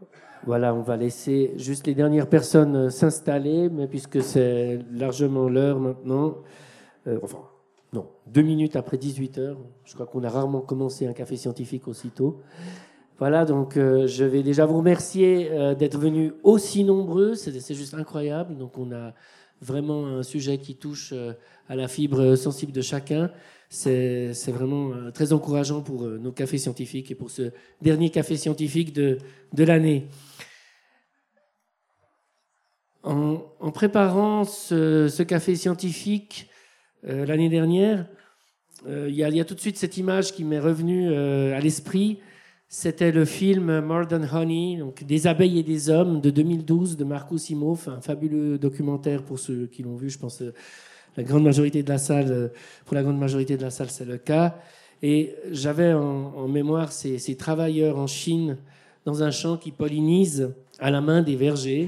Voilà, on va laisser juste les dernières personnes s'installer, mais puisque c'est largement l'heure maintenant, enfin, non, 2 minutes après 18 heures, je crois qu'on a rarement commencé un café scientifique aussitôt. Voilà, donc je vais déjà vous remercier d'être venus aussi nombreux, c'est juste incroyable. Donc on a vraiment un sujet qui touche à la fibre sensible de chacun. C'est vraiment très encourageant pour nos cafés scientifiques et pour ce dernier café scientifique de l'année. En préparant ce café scientifique l'année dernière, il y a tout de suite cette image qui m'est revenue à l'esprit. C'était le film More Than Honey, donc Des abeilles et des hommes de 2012 de Marcus Imhoff, un fabuleux documentaire pour ceux qui l'ont vu. Je pense la grande majorité de la salle, pour la grande majorité de la salle, c'est le cas. Et j'avais en mémoire ces travailleurs en Chine dans un champ qui pollinisent à la main des vergers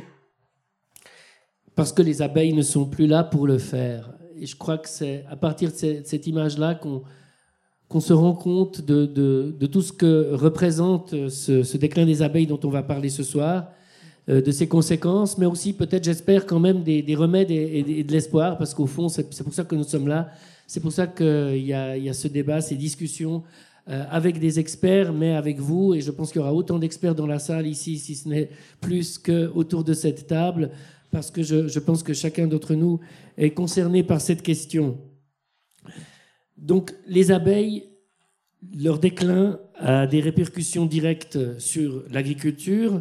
parce que les abeilles ne sont plus là pour le faire. Et je crois que c'est à partir de cette image-là qu'on se rend compte de tout ce que représente ce déclin des abeilles dont on va parler ce soir, de ses conséquences, mais aussi peut-être, j'espère, quand même des remèdes et de l'espoir, parce qu'au fond, c'est pour ça que nous sommes là. C'est pour ça qu'il y a ce débat, ces discussions avec des experts, mais avec vous. Et je pense qu'il y aura autant d'experts dans la salle ici, si ce n'est plus qu'autour de cette table, parce que je pense que chacun d'entre nous est concerné par cette question. Donc, les abeilles, leur déclin a des répercussions directes sur l'agriculture.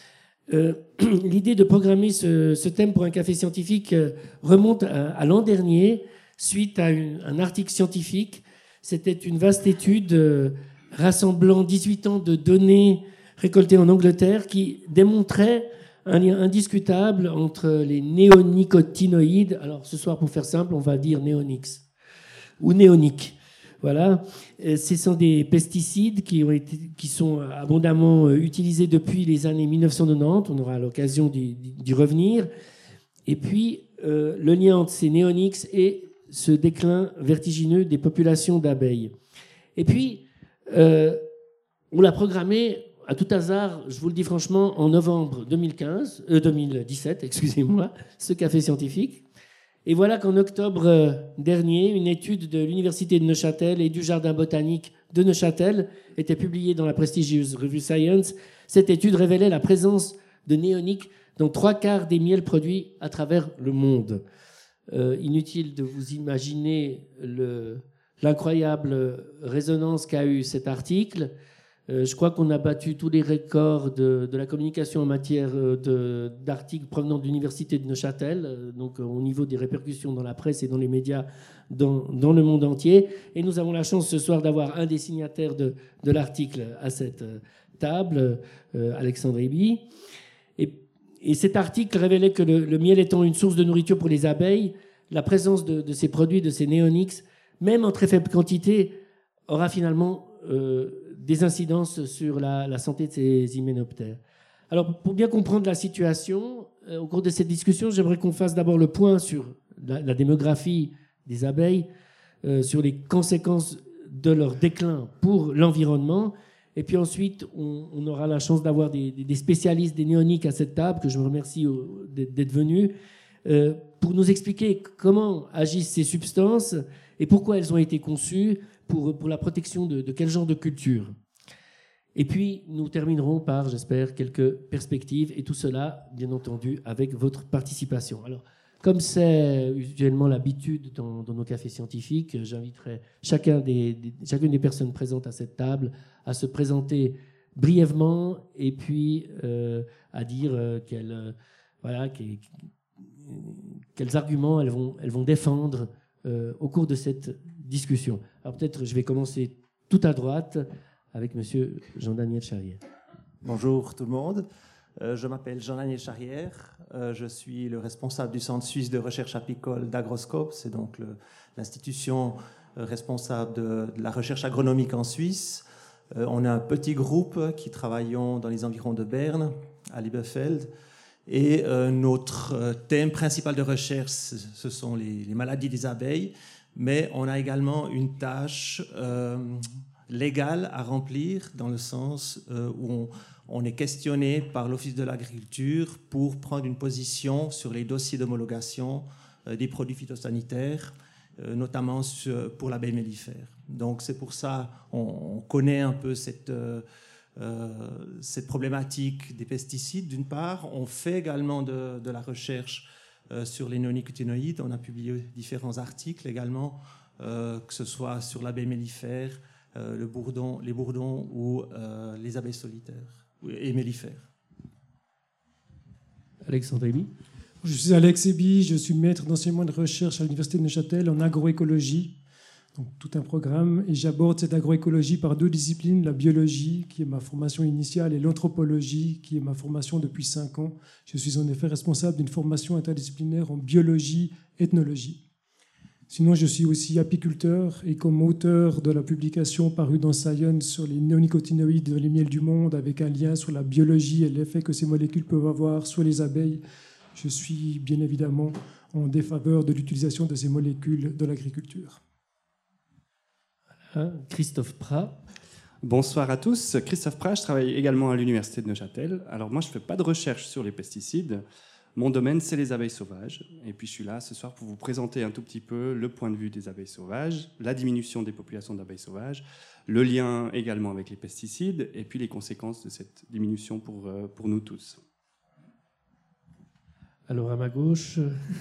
L'idée de programmer ce thème pour un café scientifique remonte à l'an dernier, suite à un article scientifique. C'était une vaste étude rassemblant 18 ans de données récoltées en Angleterre qui démontrait un lien indiscutable entre les néonicotinoïdes. Alors, ce soir, pour faire simple, on va dire néonix ou néoniques. Voilà. Ce sont des pesticides qui sont abondamment utilisés depuis les années 1990. On aura l'occasion d'y revenir. Et puis, le lien entre ces néonix et ce déclin vertigineux des populations d'abeilles. Et puis, on l'a programmé à tout hasard, je vous le dis franchement, en novembre 2017, excusez-moi, ce café scientifique. Et voilà qu'en octobre dernier, une étude de l'Université de Neuchâtel et du Jardin botanique de Neuchâtel était publiée dans la prestigieuse revue Science. Cette étude révélait la présence de néoniques dans 3/4 des miels produits à travers le monde. Inutile de vous imaginer l'incroyable résonance qu'a eu cet article. Je crois qu'on a battu tous les records de la communication en matière d'articles provenant de l'Université de Neuchâtel, donc au niveau des répercussions dans la presse et dans les médias dans le monde entier. Et nous avons la chance ce soir d'avoir un des signataires de l'article à cette table, Alexandre Eby. Et cet article révélait que le miel étant une source de nourriture pour les abeilles, la présence de ces produits, de ces néonix, même en très faible quantité, aura finalement des incidences sur la santé de ces hyménoptères. Alors, pour bien comprendre la situation, au cours de cette discussion, j'aimerais qu'on fasse d'abord le point sur la démographie des abeilles, sur les conséquences de leur déclin pour l'environnement. Et puis ensuite, on aura la chance d'avoir des spécialistes des néoniques à cette table, que je vous remercie d'être venus, pour nous expliquer comment agissent ces substances et pourquoi elles ont été conçues, pour la protection de quel genre de culture. Et puis, nous terminerons par, j'espère, quelques perspectives, et tout cela, bien entendu, avec votre participation. Alors, comme c'est usuellement l'habitude dans nos cafés scientifiques, j'inviterai chacune des personnes présentes à cette table à se présenter brièvement et puis à dire quels arguments elles vont défendre au cours de cette discussion. Alors peut-être je vais commencer tout à droite avec monsieur Jean-Daniel Charrière. Bonjour tout le monde. Je m'appelle Jean-Daniel Charrière. Je suis le responsable du Centre suisse de recherche apicole d'Agroscope. C'est donc l'institution responsable de la recherche agronomique en Suisse. On est un petit groupe qui travaillons dans les environs de Berne, à Liebefeld. Et notre thème principal de recherche, ce sont les maladies des abeilles. Mais on a également une tâche légale à remplir, dans le sens où on est questionné par l'Office de l'agriculture pour prendre une position sur les dossiers d'homologation des produits phytosanitaires, notamment pour l'abeille mellifère. Donc c'est pour ça on connaît un peu cette problématique des pesticides d'une part. On fait également de la recherche sur les néonicotinoïdes. On a publié différents articles également, que ce soit sur l'abeille mellifère, les bourdons ou les abeilles solitaires et mellifères. Alexandre Eby. Je suis Alex Eby, je suis maître d'enseignement de recherche à l'Université de Neuchâtel en agroécologie, donc tout un programme, et j'aborde cette agroécologie par deux disciplines, la biologie, qui est ma formation initiale, et l'anthropologie, qui est ma formation depuis 5 ans. Je suis en effet responsable d'une formation interdisciplinaire en biologie, ethnologie. Sinon, je suis aussi apiculteur et comme auteur de la publication parue dans Science sur les néonicotinoïdes dans les miels du monde, avec un lien sur la biologie et l'effet que ces molécules peuvent avoir sur les abeilles, je suis bien évidemment en défaveur de l'utilisation de ces molécules dans l'agriculture. Voilà. Christophe Prat. Bonsoir à tous. Christophe Prat, je travaille également à l'Université de Neuchâtel. Alors moi, je ne fais pas de recherche sur les pesticides. Mon domaine, c'est les abeilles sauvages. Et puis je suis là ce soir pour vous présenter un tout petit peu le point de vue des abeilles sauvages, la diminution des populations d'abeilles sauvages, le lien également avec les pesticides, et puis les conséquences de cette diminution pour nous tous. Alors à ma gauche,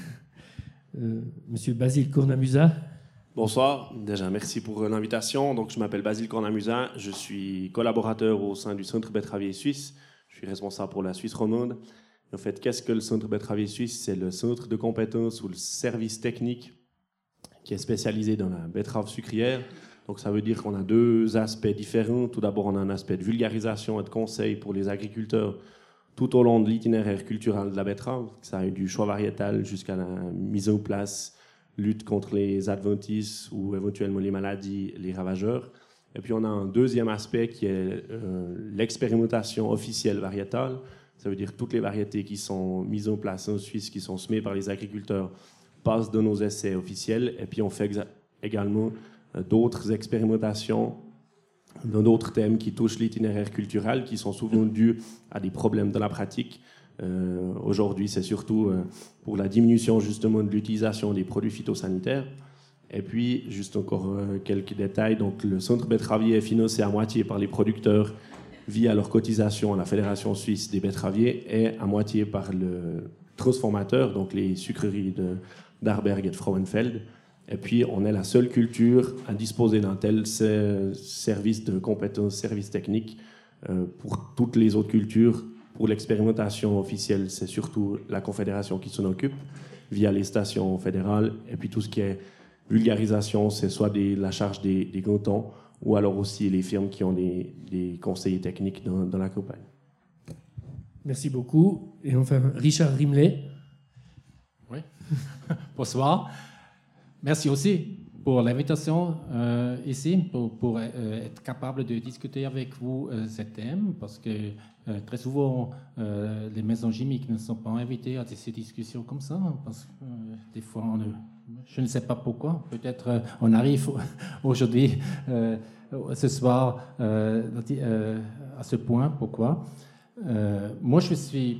Monsieur Basile Cornamusa. Bonsoir, déjà merci pour l'invitation. Donc, je m'appelle Basile Cornamusa, je suis collaborateur au sein du Centre Betteravier Suisse. Je suis responsable pour la Suisse romande. En fait, qu'est-ce que le Centre Betteravier Suisse? C'est le centre de compétences ou le service technique qui est spécialisé dans la betterave sucrière. Donc ça veut dire qu'on a 2 aspects différents. Tout d'abord, on a un aspect de vulgarisation et de conseil pour les agriculteurs tout au long de l'itinéraire culturel de la betterave. Ça a eu du choix variétal jusqu'à la mise en place, lutte contre les adventices ou éventuellement les maladies, les ravageurs. Et puis on a un deuxième aspect qui est l'expérimentation officielle variétale. Ça veut dire toutes les variétés qui sont mises en place en Suisse, qui sont semées par les agriculteurs, passent de nos essais officiels. Et puis on fait également d'autres expérimentations dans d'autres thèmes qui touchent l'itinéraire culturel, qui sont souvent dus à des problèmes de la pratique. Aujourd'hui, c'est surtout pour la diminution justement de l'utilisation des produits phytosanitaires. Et puis, juste encore quelques détails. Donc, le centre betteravier est financé à moitié par les producteurs via leur cotisation à la Fédération suisse des betteraviers et à moitié par le transformateur, donc les sucreries d'Arberg et de Frauenfeld. Et puis, on est la seule culture à disposer d'un tel service de compétences, service technique. Pour toutes les autres cultures, pour l'expérimentation officielle, c'est surtout la Confédération qui s'en occupe, via les stations fédérales. Et puis, tout ce qui est vulgarisation, c'est soit la charge des cantons, ou alors aussi les firmes qui ont des conseillers techniques dans la campagne. Merci beaucoup. Et enfin, Richard Rimley. Oui. Bonsoir. Merci aussi pour l'invitation ici, pour être capable de discuter avec vous ce thème, parce que très souvent, les maisons chimiques ne sont pas invitées à ces discussions comme ça, parce que des fois, je ne sais pas pourquoi, peut-être on arrive aujourd'hui, ce soir, à ce point, pourquoi. Moi, j'ai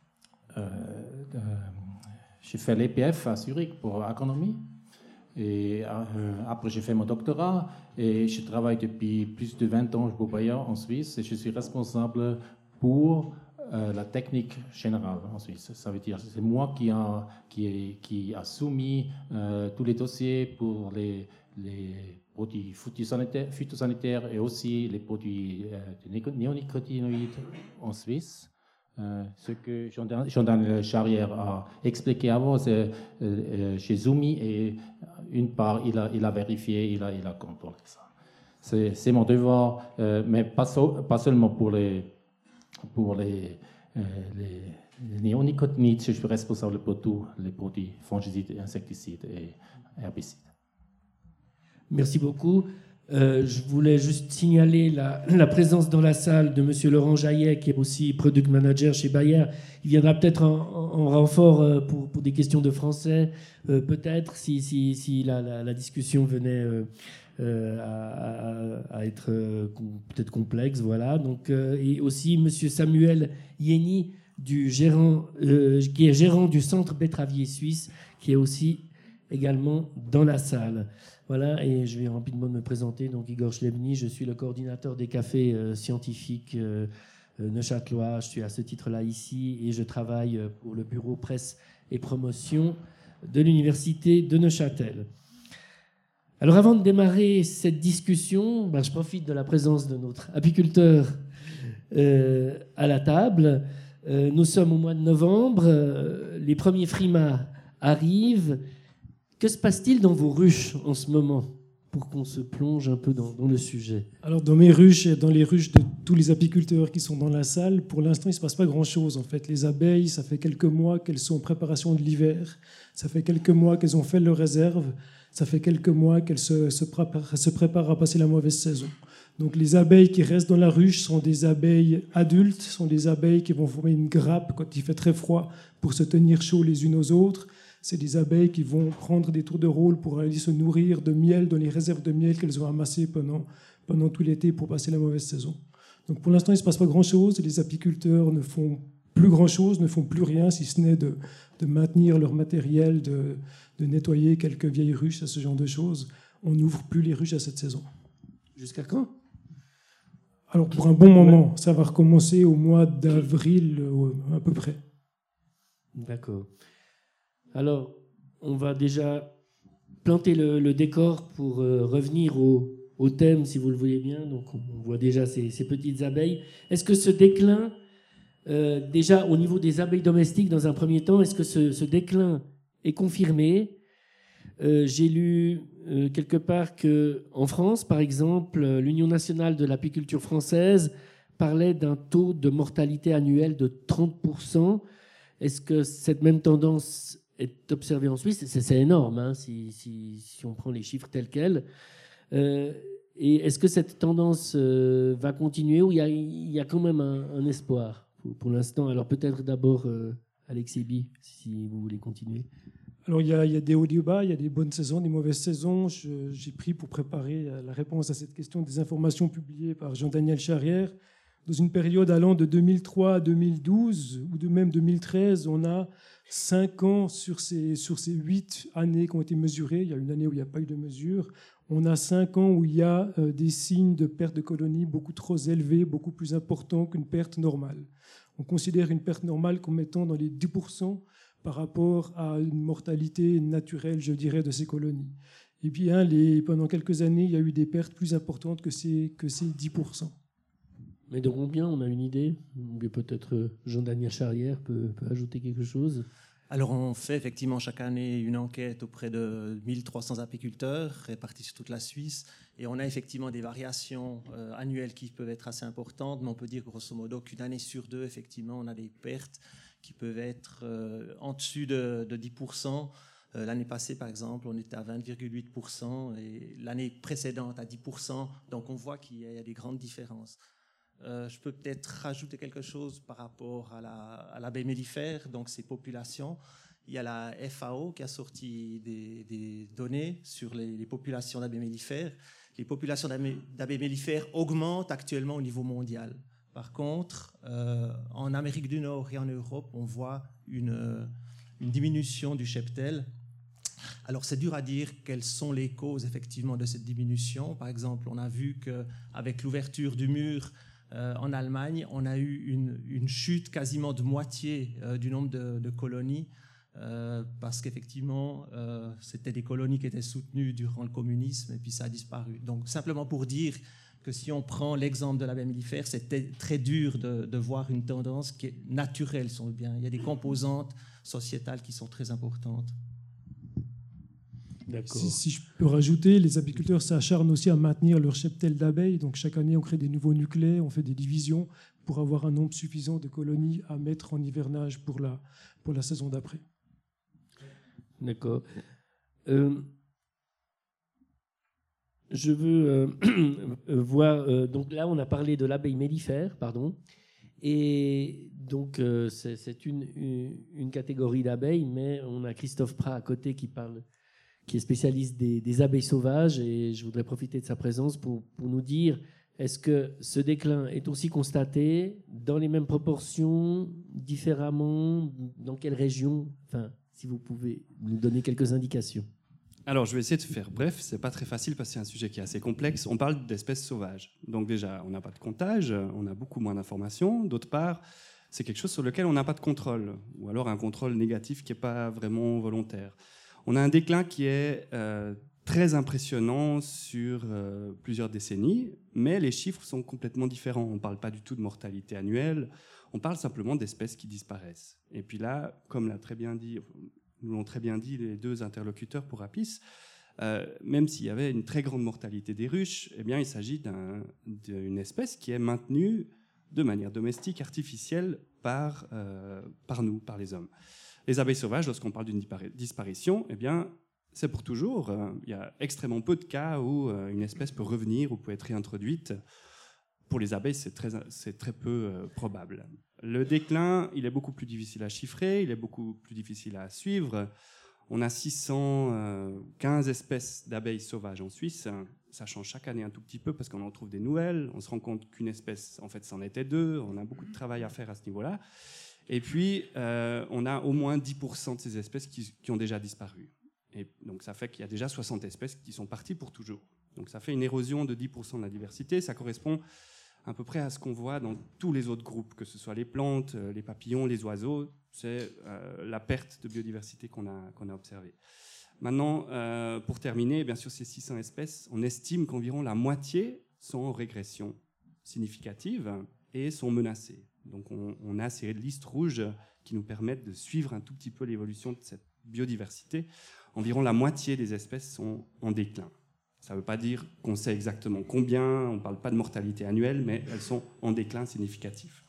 fait l'EPF à Zurich pour agronomie. Et après, j'ai fait mon doctorat et je travaille depuis plus de 20 ans pour Bayer en Suisse et je suis responsable pour la technique générale en Suisse. Ça veut dire c'est moi qui a soumis tous les dossiers pour les produits phytosanitaires et aussi les produits néonicotinoïdes en Suisse. Ce que Jean-Daniel Charrière a expliqué avant, c'est chez Zumi et une part, il a vérifié, il a contrôlé ça. C'est mon devoir, mais pas seulement pour les néonicotinoïdes, je suis responsable pour tous les produits fongicides, insecticides et herbicides. Merci beaucoup. Je voulais juste signaler la présence dans la salle de M. Laurent Jaillet, qui est aussi Product Manager chez Bayer. Il viendra peut-être en renfort pour des questions de français, peut-être, si la discussion venait à être peut-être complexe, voilà. Donc, et aussi Monsieur Samuel Yeni, qui est gérant du Centre Betteravier Suisse, qui est aussi également dans la salle. Voilà, et je vais rapidement me présenter. Donc, Igor Chlebny, je suis le coordinateur des cafés scientifiques neuchâtelois. Je suis à ce titre-là ici et je travaille pour le bureau presse et promotion de l'université de Neuchâtel. Alors, avant de démarrer cette discussion, je profite de la présence de notre apiculteur à la table. Nous sommes au mois de novembre, les premiers frimas arrivent. Que se passe-t-il dans vos ruches en ce moment, pour qu'on se plonge un peu dans le sujet? Alors, dans mes ruches et dans les ruches de tous les apiculteurs qui sont dans la salle, pour l'instant, il ne se passe pas grand-chose. En fait, les abeilles, ça fait quelques mois qu'elles sont en préparation de l'hiver. Ça fait quelques mois qu'elles ont fait leurs réserves. Ça fait quelques mois qu'elles se préparent à passer la mauvaise saison. Donc, les abeilles qui restent dans la ruche sont des abeilles adultes, sont des abeilles qui vont former une grappe quand il fait très froid pour se tenir chaud les unes aux autres. C'est des abeilles qui vont prendre des tours de rôle pour aller se nourrir de miel dans les réserves de miel qu'elles ont amassées pendant tout l'été pour passer la mauvaise saison. Donc pour l'instant, il ne se passe pas grand-chose. Les apiculteurs ne font plus grand-chose, ne font plus rien, si ce n'est de maintenir leur matériel, de nettoyer quelques vieilles ruches, ce genre de choses. On n'ouvre plus les ruches à cette saison. Jusqu'à quand? Alors pour un bon moment, ça va recommencer au mois d'avril à peu près. D'accord. Alors, on va déjà planter le décor pour revenir au thème, si vous le voulez bien. Donc, on voit déjà ces petites abeilles. Est-ce que ce déclin, déjà au niveau des abeilles domestiques, dans un premier temps, est-ce que ce déclin est confirmé? J'ai lu quelque part qu'en France, par exemple, l'Union nationale de l'apiculture française parlait d'un taux de mortalité annuel de 30%. Est-ce que cette même tendance est observée en Suisse? C'est énorme, hein, si on prend les chiffres tels quels. Et est-ce que cette tendance va continuer, ou il y a quand même un espoir pour l'instant? Alors peut-être d'abord Alexis Bi, si vous voulez continuer. Alors il y a des hauts et des bas, il y a des bonnes saisons, des mauvaises saisons. J'ai pris pour préparer la réponse à cette question des informations publiées par Jean-Daniel Charrière. Dans une période allant de 2003 à 2012, ou de même 2013, on a 5 ans sur ces 8 années qui ont été mesurées. Il y a une année où il n'y a pas eu de mesure. On a 5 ans où il y a des signes de perte de colonies beaucoup trop élevés, beaucoup plus importants qu'une perte normale. On considère une perte normale comme étant dans les 10% par rapport à une mortalité naturelle, je dirais, de ces colonies. Et bien, pendant quelques années, il y a eu des pertes plus importantes que ces 10%. Mais de combien, on a une idée? Peut-être Jean-Daniel Charrière peut ajouter quelque chose. Alors on fait effectivement chaque année une enquête auprès de 1300 apiculteurs répartis sur toute la Suisse, et on a effectivement des variations annuelles qui peuvent être assez importantes, mais on peut dire grosso modo qu'une année sur deux, effectivement, on a des pertes qui peuvent être en dessus de 10%. L'année passée, par exemple, on était à 20,8% et l'année précédente à 10%, donc on voit qu'il y a des grandes différences. Je peux peut-être rajouter quelque chose par rapport à l'abeille mellifère, donc ces populations. Il y a la FAO qui a sorti des données sur les populations d'abeilles mellifères. Les populations d'abeilles mellifères augmentent actuellement au niveau mondial. Par contre, en Amérique du Nord et en Europe, on voit une diminution du cheptel. Alors, c'est dur à dire quelles sont les causes effectivement de cette diminution. Par exemple, on a vu qu'avec l'ouverture du mur, en Allemagne, on a eu une chute quasiment de moitié du nombre de colonies parce qu'effectivement, c'était des colonies qui étaient soutenues durant le communisme et puis ça a disparu. Donc, simplement pour dire que si on prend l'exemple de l'abeille mellifère, c'était très dur de voir une tendance qui est naturelle, si on veut bien. Il y a des composantes sociétales qui sont très importantes. Si je peux rajouter, les apiculteurs s'acharnent aussi à maintenir leur cheptel d'abeilles. Donc chaque année, on crée des nouveaux nuclées, on fait des divisions pour avoir un nombre suffisant de colonies à mettre en hivernage pour la saison d'après. D'accord. Je veux voir... donc là, on a parlé de l'abeille mellifère, pardon. Et donc, c'est une catégorie d'abeilles, mais on a Christophe Prat à côté qui qui est spécialiste des abeilles sauvages, et je voudrais profiter de sa présence pour nous dire, est-ce que ce déclin est aussi constaté dans les mêmes proportions, différemment, dans quelle région? Enfin, si vous pouvez nous donner quelques indications. Alors, je vais essayer de faire bref. C'est pas très facile parce que c'est un sujet qui est assez complexe. On parle d'espèces sauvages. Donc déjà, on n'a pas de comptage, on a beaucoup moins d'informations. D'autre part, c'est quelque chose sur lequel on n'a pas de contrôle, ou alors un contrôle négatif qui n'est pas vraiment volontaire. On a un déclin qui est très impressionnant sur plusieurs décennies, mais les chiffres sont complètement différents. On ne parle pas du tout de mortalité annuelle, on parle simplement d'espèces qui disparaissent. Et puis là, comme nous l'ont très bien dit les deux interlocuteurs pour Apis, même s'il y avait une très grande mortalité des ruches, eh bien, il s'agit d'une espèce qui est maintenue de manière domestique, artificielle, par nous, par les hommes. Les abeilles sauvages, lorsqu'on parle d'une disparition, eh bien, c'est pour toujours. Il y a extrêmement peu de cas où une espèce peut revenir ou peut être réintroduite. Pour les abeilles, c'est très peu probable. Le déclin, il est beaucoup plus difficile à chiffrer, il est beaucoup plus difficile à suivre. On a 615 espèces d'abeilles sauvages en Suisse. Ça change chaque année un tout petit peu parce qu'on en trouve des nouvelles. On se rend compte qu'une espèce, en fait, c'en était deux. On a beaucoup de travail à faire à ce niveau-là. Et puis, on a au moins 10% de ces espèces qui ont déjà disparu. Et donc, ça fait qu'il y a déjà 60 espèces qui sont parties pour toujours. Donc, ça fait une érosion de 10% de la diversité. Ça correspond à peu près à ce qu'on voit dans tous les autres groupes, que ce soit les plantes, les papillons, les oiseaux. C'est la perte de biodiversité qu'on a observée. Maintenant, pour terminer, bien sûr, ces 600 espèces, on estime qu'environ la moitié sont en régression significative et sont menacées. Donc, on a ces listes rouges qui nous permettent de suivre un tout petit peu l'évolution de cette biodiversité. Environ la moitié des espèces sont en déclin. Ça ne veut pas dire qu'on sait exactement combien, on ne parle pas de mortalité annuelle, mais elles sont en déclin significatif.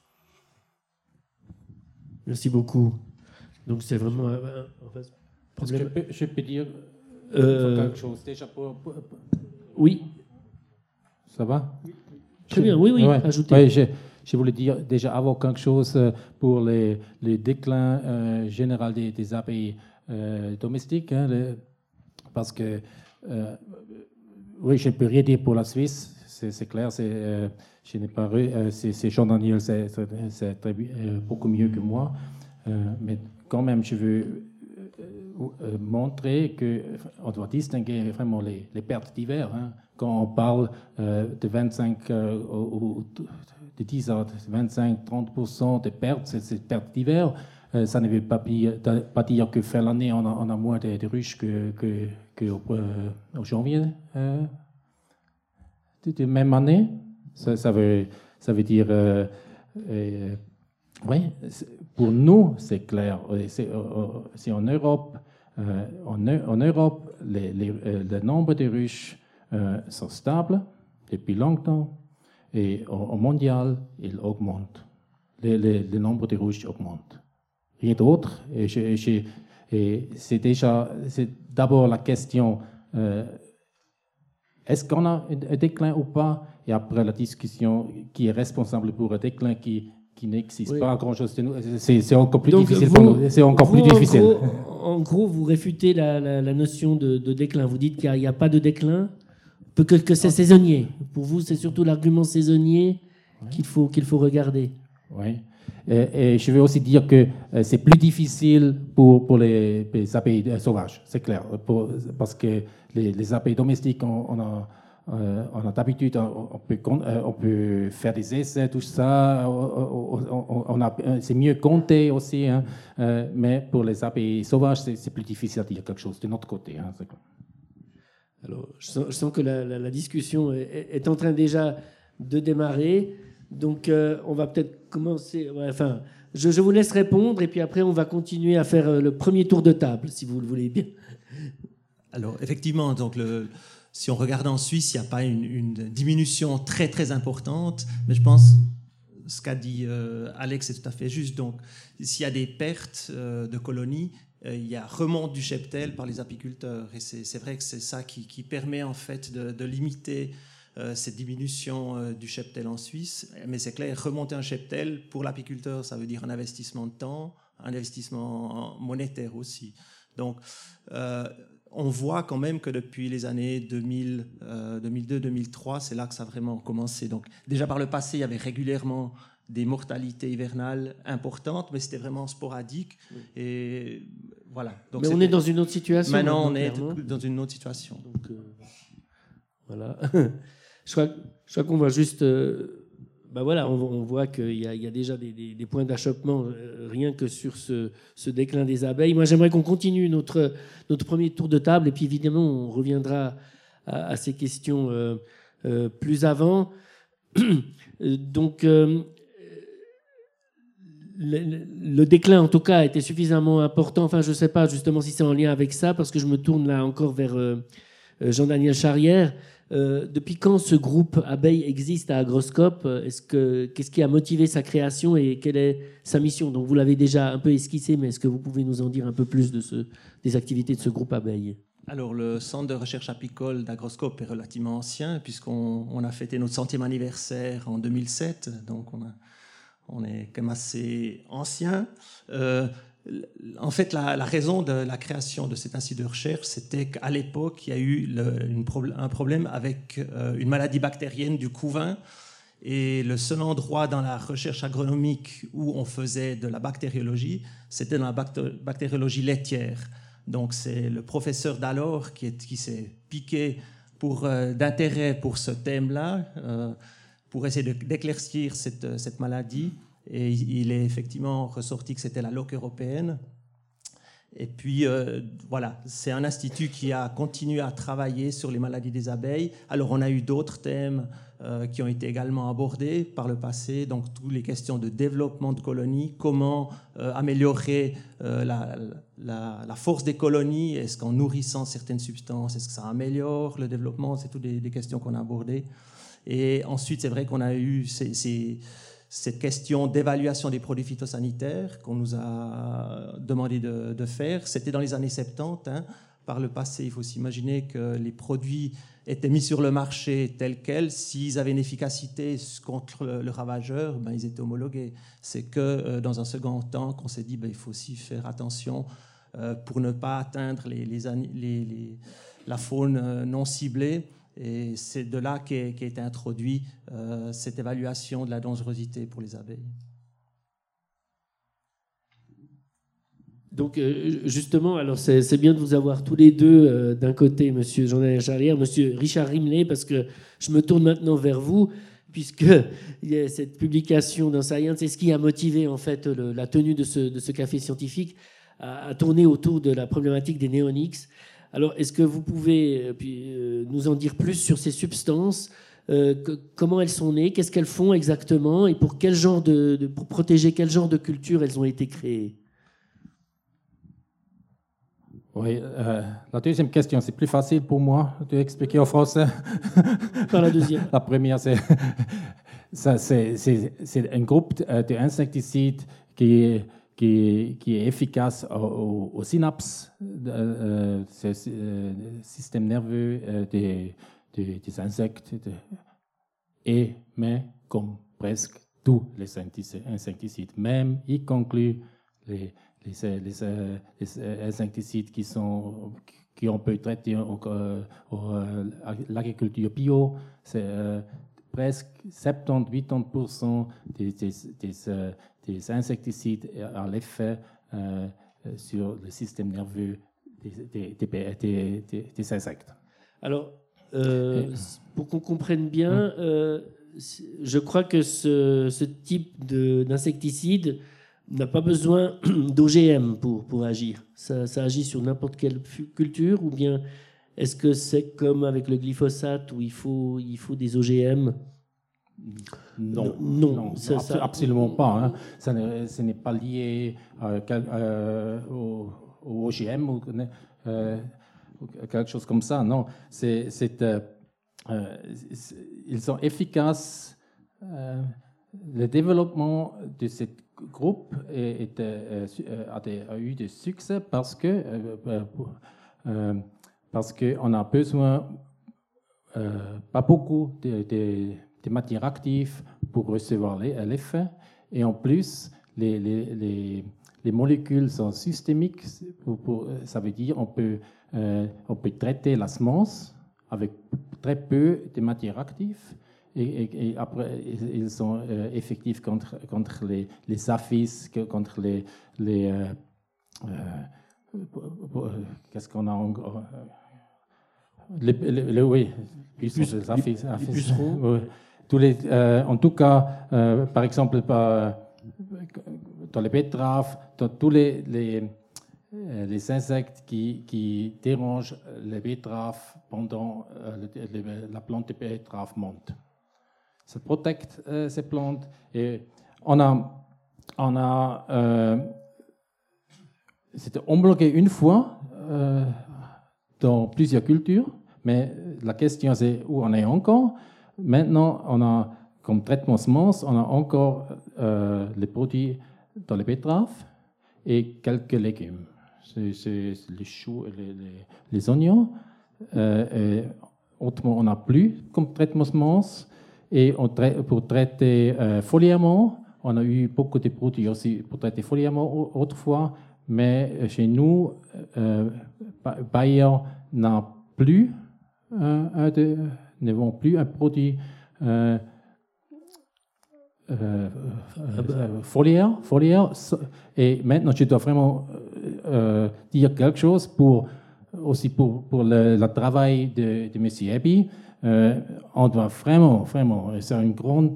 Merci beaucoup. Donc c'est vraiment problème. Je peux dire quelque chose déjà Oui. Ça va? Très bien, oui, ouais. Ajoutez. Ouais, je voulais dire déjà avoir quelque chose pour les déclins général des abeilles domestiques, hein, parce que oui, je ne peux rien dire pour la Suisse, c'est clair, je n'ai pas c'est Jean-Daniel, c'est beaucoup mieux que moi, mais quand même, je veux montrer qu'on doit distinguer vraiment les pertes d'hiver. Hein. Quand on parle de 25 ou de 10 à 25-30% de pertes, c'est pertes d'hiver. Ça ne veut pas dire que fin l'année, on a moins de ruches qu'au janvier de même année. Ça veut dire... oui, pour nous, c'est clair. C'est en Europe. En Europe, le nombre de ruches sont stables depuis longtemps. Et au mondial, il augmente. Le nombre de ruches augmente. Rien d'autre. Et c'est d'abord la question, est-ce qu'on a un déclin ou pas? Et après la discussion, qui est responsable pour un déclin qui n'existe pas grand-chose de nous. C'est encore plus difficile pour nous. C'est encore plus difficile. En gros, vous réfutez la notion de déclin. Vous dites qu'il n'y a pas de déclin, que c'est saisonnier. Pour vous, c'est surtout l'argument saisonnier qu'il faut regarder. Oui. Et je veux aussi dire que c'est plus difficile pour les abeilles sauvages, c'est clair. Parce que les abeilles domestiques, on a d'habitude, on peut faire des essais, tout ça. C'est mieux compté aussi. Hein, mais pour les abeilles sauvages, c'est plus difficile à dire quelque chose de notre côté. Hein, c'est clair. Alors, je sens que la discussion est en train déjà de démarrer. Donc, on va peut-être commencer. Enfin, je vous laisse répondre et puis après, on va continuer à faire le premier tour de table, si vous le voulez bien. Alors, effectivement, donc si on regarde en Suisse, il n'y a pas une diminution très, très importante, mais je pense ce qu'a dit Alex est tout à fait juste. Donc, s'il y a des pertes de colonies, il y a remonte du cheptel par les apiculteurs. Et c'est vrai que c'est ça qui permet en fait de limiter cette diminution du cheptel en Suisse. Mais c'est clair, remonter un cheptel, pour l'apiculteur, ça veut dire un investissement de temps, un investissement monétaire aussi. Donc, on voit quand même que depuis les années 2000, 2002-2003, c'est là que ça a vraiment commencé. Donc, déjà par le passé, il y avait régulièrement des mortalités hivernales importantes, mais c'était vraiment sporadique. Et voilà. Donc, mais on est dans une autre situation. Maintenant, on est clairement. dans une autre situation. Donc, voilà. je crois qu'on voit juste... voilà, on voit qu'il y a déjà des points d'achoppement rien que sur ce déclin des abeilles. Moi, j'aimerais qu'on continue notre premier tour de table et puis évidemment, on reviendra à ces questions plus avant. Donc, le déclin, en tout cas, a été suffisamment important. Enfin, je ne sais pas justement si c'est en lien avec ça, parce que je me tourne là encore vers Jean-Daniel Charrière. Depuis quand ce groupe Abeilles existe à Agroscope? Qu'est-ce qui a motivé sa création et quelle est sa mission? Donc vous l'avez déjà un peu esquissé, mais est-ce que vous pouvez nous en dire un peu plus des activités de ce groupe Abeilles? Alors, le centre de recherche apicole d'Agroscope est relativement ancien, puisqu'on a fêté notre 100e anniversaire en 2007, donc on est quand même assez ancien. En fait, la raison de la création de cet institut de recherche, c'était qu'à l'époque, il y a eu un problème avec une maladie bactérienne du couvain. Et le seul endroit dans la recherche agronomique où on faisait de la bactériologie, c'était dans la bactériologie laitière. Donc, c'est le professeur d'alors qui s'est piqué d'intérêt pour ce thème-là, pour essayer d'éclaircir cette maladie. Et il est effectivement ressorti que c'était la loque européenne. Et puis, voilà, c'est un institut qui a continué à travailler sur les maladies des abeilles. Alors, on a eu d'autres thèmes qui ont été également abordés par le passé, donc toutes les questions de développement de colonies, comment améliorer la force des colonies, est-ce qu'en nourrissant certaines substances, est-ce que ça améliore le développement, c'est toutes des questions qu'on a abordées. Et ensuite, c'est vrai qu'on a eu cette question d'évaluation des produits phytosanitaires qu'on nous a demandé de faire. C'était dans les années 70. Par le passé, il faut s'imaginer que les produits étaient mis sur le marché tels quels. S'ils avaient une efficacité contre le ravageur, ils étaient homologués. C'est que dans un second temps qu'on s'est dit il faut aussi faire attention pour ne pas atteindre la faune non ciblée. Et c'est de là qu'a été introduit cette évaluation de la dangerosité pour les abeilles. Donc justement, alors c'est bien de vous avoir tous les deux, d'un côté Monsieur Jean-Daniel Charrière, Monsieur Richard Rimley, parce que je me tourne maintenant vers vous, puisque il y a cette publication dans Science, c'est ce qui a motivé en fait la tenue de ce café scientifique à tourner autour de la problématique des néoniques. Alors, est-ce que vous pouvez nous en dire plus sur ces substances, comment elles sont nées, qu'est-ce qu'elles font exactement, et pour quel genre pour protéger quel genre de culture elles ont été créées? Oui, la deuxième question, c'est plus facile pour moi de expliquer en français. Par la deuxième. La première, c'est un groupe d'insecticides qui est efficace aux synapses, système nerveux des insectes, mais comme presque tous les insecticides, même y compris les insecticides qui on peut traiter l'agriculture bio, c'est presque 70-80% des insecticides à l'effet sur le système nerveux des insectes. Alors, pour qu'on comprenne bien, je crois que ce type d'insecticide n'a pas besoin d'OGM pour agir. Ça agit sur n'importe quelle culture, ou bien est-ce que c'est comme avec le glyphosate où il faut des OGM? Non, absolument pas. Hein. Ce n'est pas lié au OGM ou quelque chose comme ça. Non, ils sont efficaces. Le développement de ce groupe a eu du succès parce qu'on a besoin pas beaucoup de matières actives pour recevoir l'effet, et en plus les les molécules sont systémiques. Ça veut dire on peut traiter la semence avec très peu de matières actives. Et après, ils sont effectifs contre les aphises, contre qu'est-ce qu'on a encore oui, les pucerons. Oui. En tout cas, par exemple, dans les betteraves, dans tous les insectes qui dérangent les betteraves pendant la plante de betterave monte. Ça protège ces plantes. Et c'était homologué une fois dans plusieurs cultures, mais la question c'est où on est encore. Maintenant, on a comme traitement semence, on a encore les produits dans les betteraves et quelques légumes. C'est les choux et les oignons. Et autrement, on n'a plus comme traitement semence. Et pour traiter foliairement, on a eu beaucoup de produits aussi pour traiter foliairement autrefois, mais chez nous, Bayer n'a plus ne vend plus un produit foliaire. Et maintenant, je dois vraiment dire quelque chose aussi pour le travail de M. Ebi. On doit vraiment, c'est un grand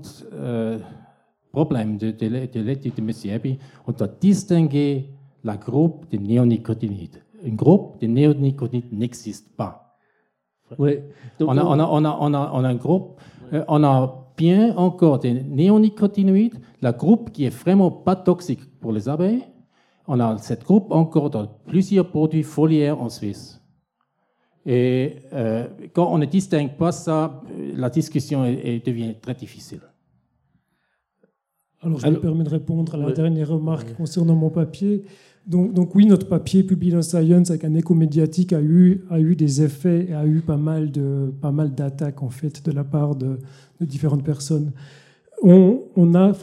problème de l'étude de M. Ebi, on doit distinguer la groupe des néonicotinoïdes. Une groupe de néonicotinoïdes n'existe pas. Ouais. Donc on a un groupe, on a bien encore des néonicotinoïdes, la groupe qui est vraiment pas toxique pour les abeilles. On a cette groupe encore dans plusieurs produits foliaires en Suisse. Et quand on ne distingue pas ça, la discussion devient très difficile. Alors, je me permets de répondre à la dernière remarque concernant mon papier. Donc oui, notre papier publié dans Science avec un écho médiatique a eu des effets et a eu pas mal d'attaques en fait de la part de différentes personnes. On a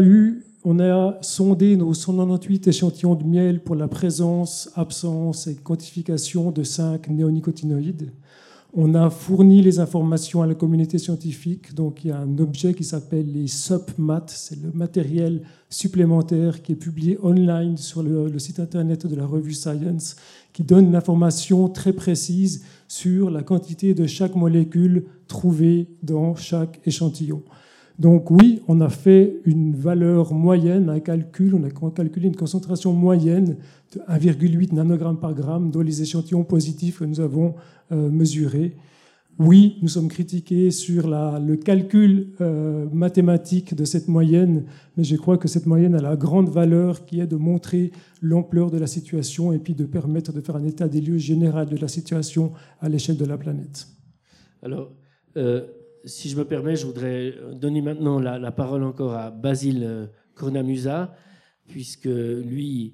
sondé nos 198 échantillons de miel pour la présence, absence et quantification de 5 néonicotinoïdes. On a fourni les informations à la communauté scientifique. Donc, il y a un objet qui s'appelle les SUPMAT. C'est le matériel supplémentaire qui est publié online sur le site internet de la revue Science, qui donne une information très précise sur la quantité de chaque molécule trouvée dans chaque échantillon. Donc oui, on a fait une valeur moyenne, un calcul, on a calculé une concentration moyenne de 1,8 nanogrammes par gramme dans les échantillons positifs que nous avons mesurés. Oui, nous sommes critiqués sur le calcul mathématique de cette moyenne, mais je crois que cette moyenne a la grande valeur qui est de montrer l'ampleur de la situation et puis de permettre de faire un état des lieux général de la situation à l'échelle de la planète. Alors, si je me permets, je voudrais donner maintenant la parole encore à Basile Cornamusa, puisque lui,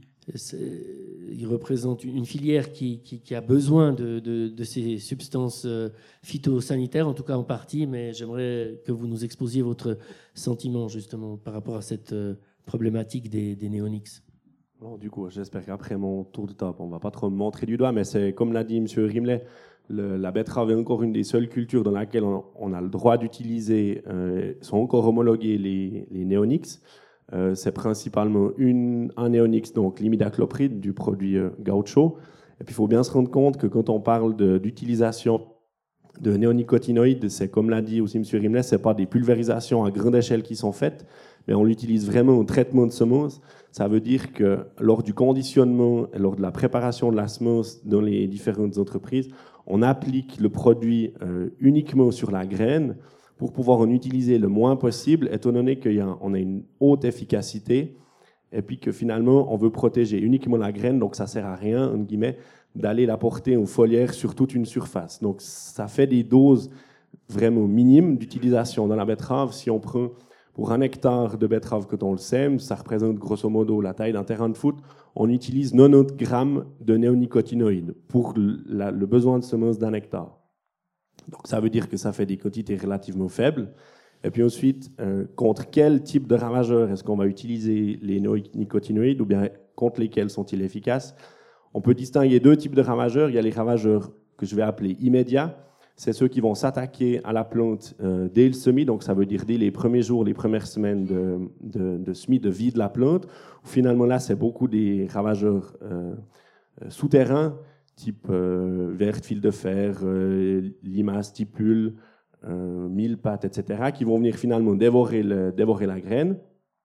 il représente une filière qui a besoin de ces substances phytosanitaires, en tout cas en partie, mais j'aimerais que vous nous exposiez votre sentiment justement par rapport à cette problématique des néoniques. Bon, du coup, j'espère qu'après mon tour de top, on ne va pas trop me montrer du doigt, mais c'est comme l'a dit M. Rimlet, la betterave est encore une des seules cultures dans laquelle on a le droit d'utiliser, sont encore homologués les néoniques. C'est principalement un néonix, donc l'imidaclopride du produit gaucho. Et puis il faut bien se rendre compte que quand on parle d'utilisation de néonicotinoïdes, c'est comme l'a dit aussi M. Rimlet, ce n'est pas des pulvérisations à grande échelle qui sont faites, mais on l'utilise vraiment au traitement de semences. Ça veut dire que lors du conditionnement, lors de la préparation de la semence dans les différentes entreprises, on applique le produit uniquement sur la graine pour pouvoir en utiliser le moins possible, étant donné qu'on a une haute efficacité et puis que finalement on veut protéger uniquement la graine, donc ça ne sert à rien, entre guillemets, d'aller la porter en foliaire sur toute une surface. Donc ça fait des doses vraiment minimes d'utilisation dans la betterave. Si on prend pour 1 hectare de betterave quand on le sème, ça représente grosso modo la taille d'un terrain de foot, on utilise 90 grammes de néonicotinoïdes pour le besoin de semences d'1 hectare. Donc ça veut dire que ça fait des quantités relativement faibles. Et puis ensuite, contre quel type de ravageurs est-ce qu'on va utiliser les néonicotinoïdes ou bien contre lesquels sont-ils efficaces? On peut distinguer deux types de ravageurs. Il y a les ravageurs que je vais appeler immédiats. C'est ceux qui vont s'attaquer à la plante dès le semis, donc ça veut dire dès les premiers jours, les premières semaines de semis, de vie de la plante. Finalement, là, c'est beaucoup des ravageurs souterrains, type verte, fil de fer, limaces, tipules, mille-pattes, etc., qui vont venir finalement dévorer la graine.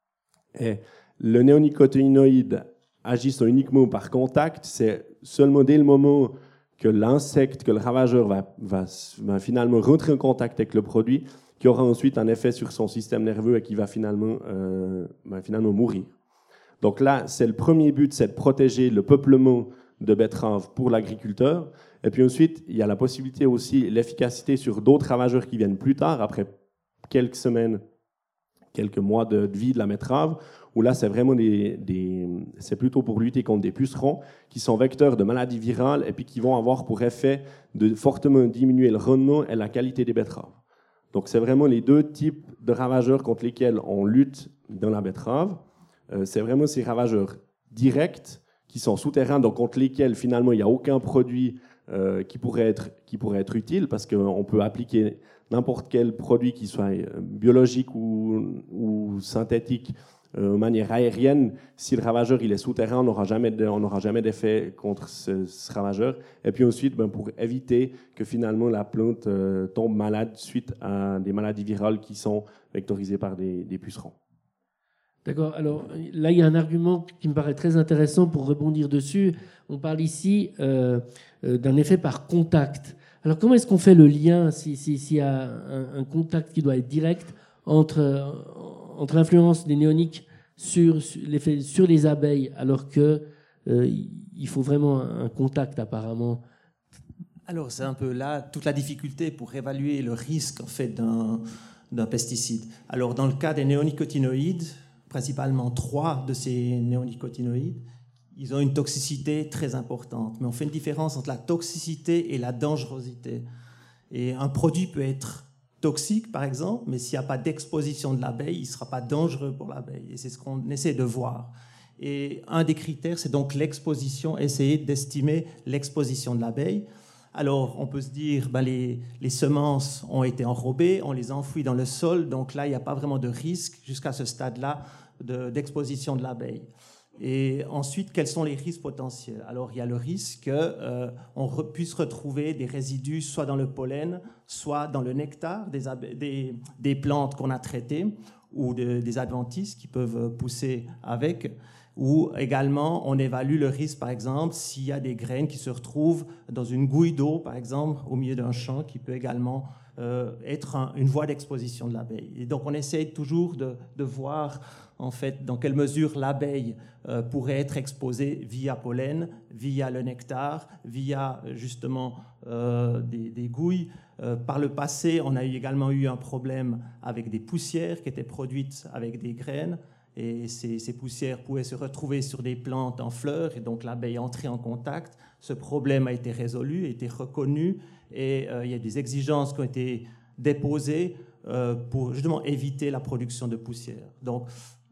Et le néonicotinoïde agissant uniquement par contact, c'est seulement dès le moment que l'insecte, que le ravageur va finalement rentrer en contact avec le produit, qui aura ensuite un effet sur son système nerveux et qui va finalement mourir. Donc là, c'est le premier but, c'est de protéger le peuplement de betteraves pour l'agriculteur. Et puis ensuite, il y a la possibilité aussi, l'efficacité sur d'autres ravageurs qui viennent plus tard, après quelques semaines, quelques mois de vie de la betterave, où là, c'est vraiment c'est plutôt pour lutter contre des pucerons qui sont vecteurs de maladies virales et puis qui vont avoir pour effet de fortement diminuer le rendement et la qualité des betteraves. Donc, c'est vraiment les deux types de ravageurs contre lesquels on lutte dans la betterave. C'est vraiment ces ravageurs directs qui sont souterrains, donc contre lesquels finalement il n'y a aucun produit qui pourrait être utile, parce qu'on peut appliquer n'importe quel produit qui soit biologique ou synthétique de manière aérienne. Si le ravageur il est souterrain, on n'aura jamais d'effet contre ce ravageur. Et puis ensuite, pour éviter que finalement la plante tombe malade suite à des maladies virales qui sont vectorisées par des pucerons. D'accord. Alors là, il y a un argument qui me paraît très intéressant pour rebondir dessus. On parle ici d'un effet par contact. Alors comment est-ce qu'on fait le lien s'il y a un contact qui doit être direct entre l'influence des néoniques sur les abeilles, alors que il faut vraiment un contact apparemment? Alors c'est un peu là toute la difficulté pour évaluer le risque en fait d'un pesticide. Alors dans le cas des néonicotinoïdes, principalement 3 de ces néonicotinoïdes, ils ont une toxicité très importante. Mais on fait une différence entre la toxicité et la dangerosité. Et un produit peut être toxique, par exemple, mais s'il n'y a pas d'exposition de l'abeille, il ne sera pas dangereux pour l'abeille. Et c'est ce qu'on essaie de voir. Et un des critères, c'est donc l'exposition, essayer d'estimer l'exposition de l'abeille. Alors, on peut se dire, les semences ont été enrobées, on les enfouit dans le sol, donc là, il n'y a pas vraiment de risque jusqu'à ce stade-là d'exposition de l'abeille. Et ensuite, quels sont les risques potentiels? Alors, il y a le risque qu'on puisse retrouver des résidus soit dans le pollen, soit dans le nectar des plantes qu'on a traitées ou des adventices qui peuvent pousser avec. Ou également, on évalue le risque, par exemple, s'il y a des graines qui se retrouvent dans une gouille d'eau, par exemple, au milieu d'un champ, qui peut également être une voie d'exposition de l'abeille. Et donc, on essaye toujours de voir, en fait, dans quelle mesure l'abeille pourrait être exposée via pollen, via le nectar, via, justement, des gouilles. Par le passé, on a également eu un problème avec des poussières qui étaient produites avec des graines. Et ces poussières pouvaient se retrouver sur des plantes en fleurs, et donc l'abeille entrait en contact. Ce problème a été résolu, a été reconnu, et il y a des exigences qui ont été déposées pour justement éviter la production de poussière. Donc,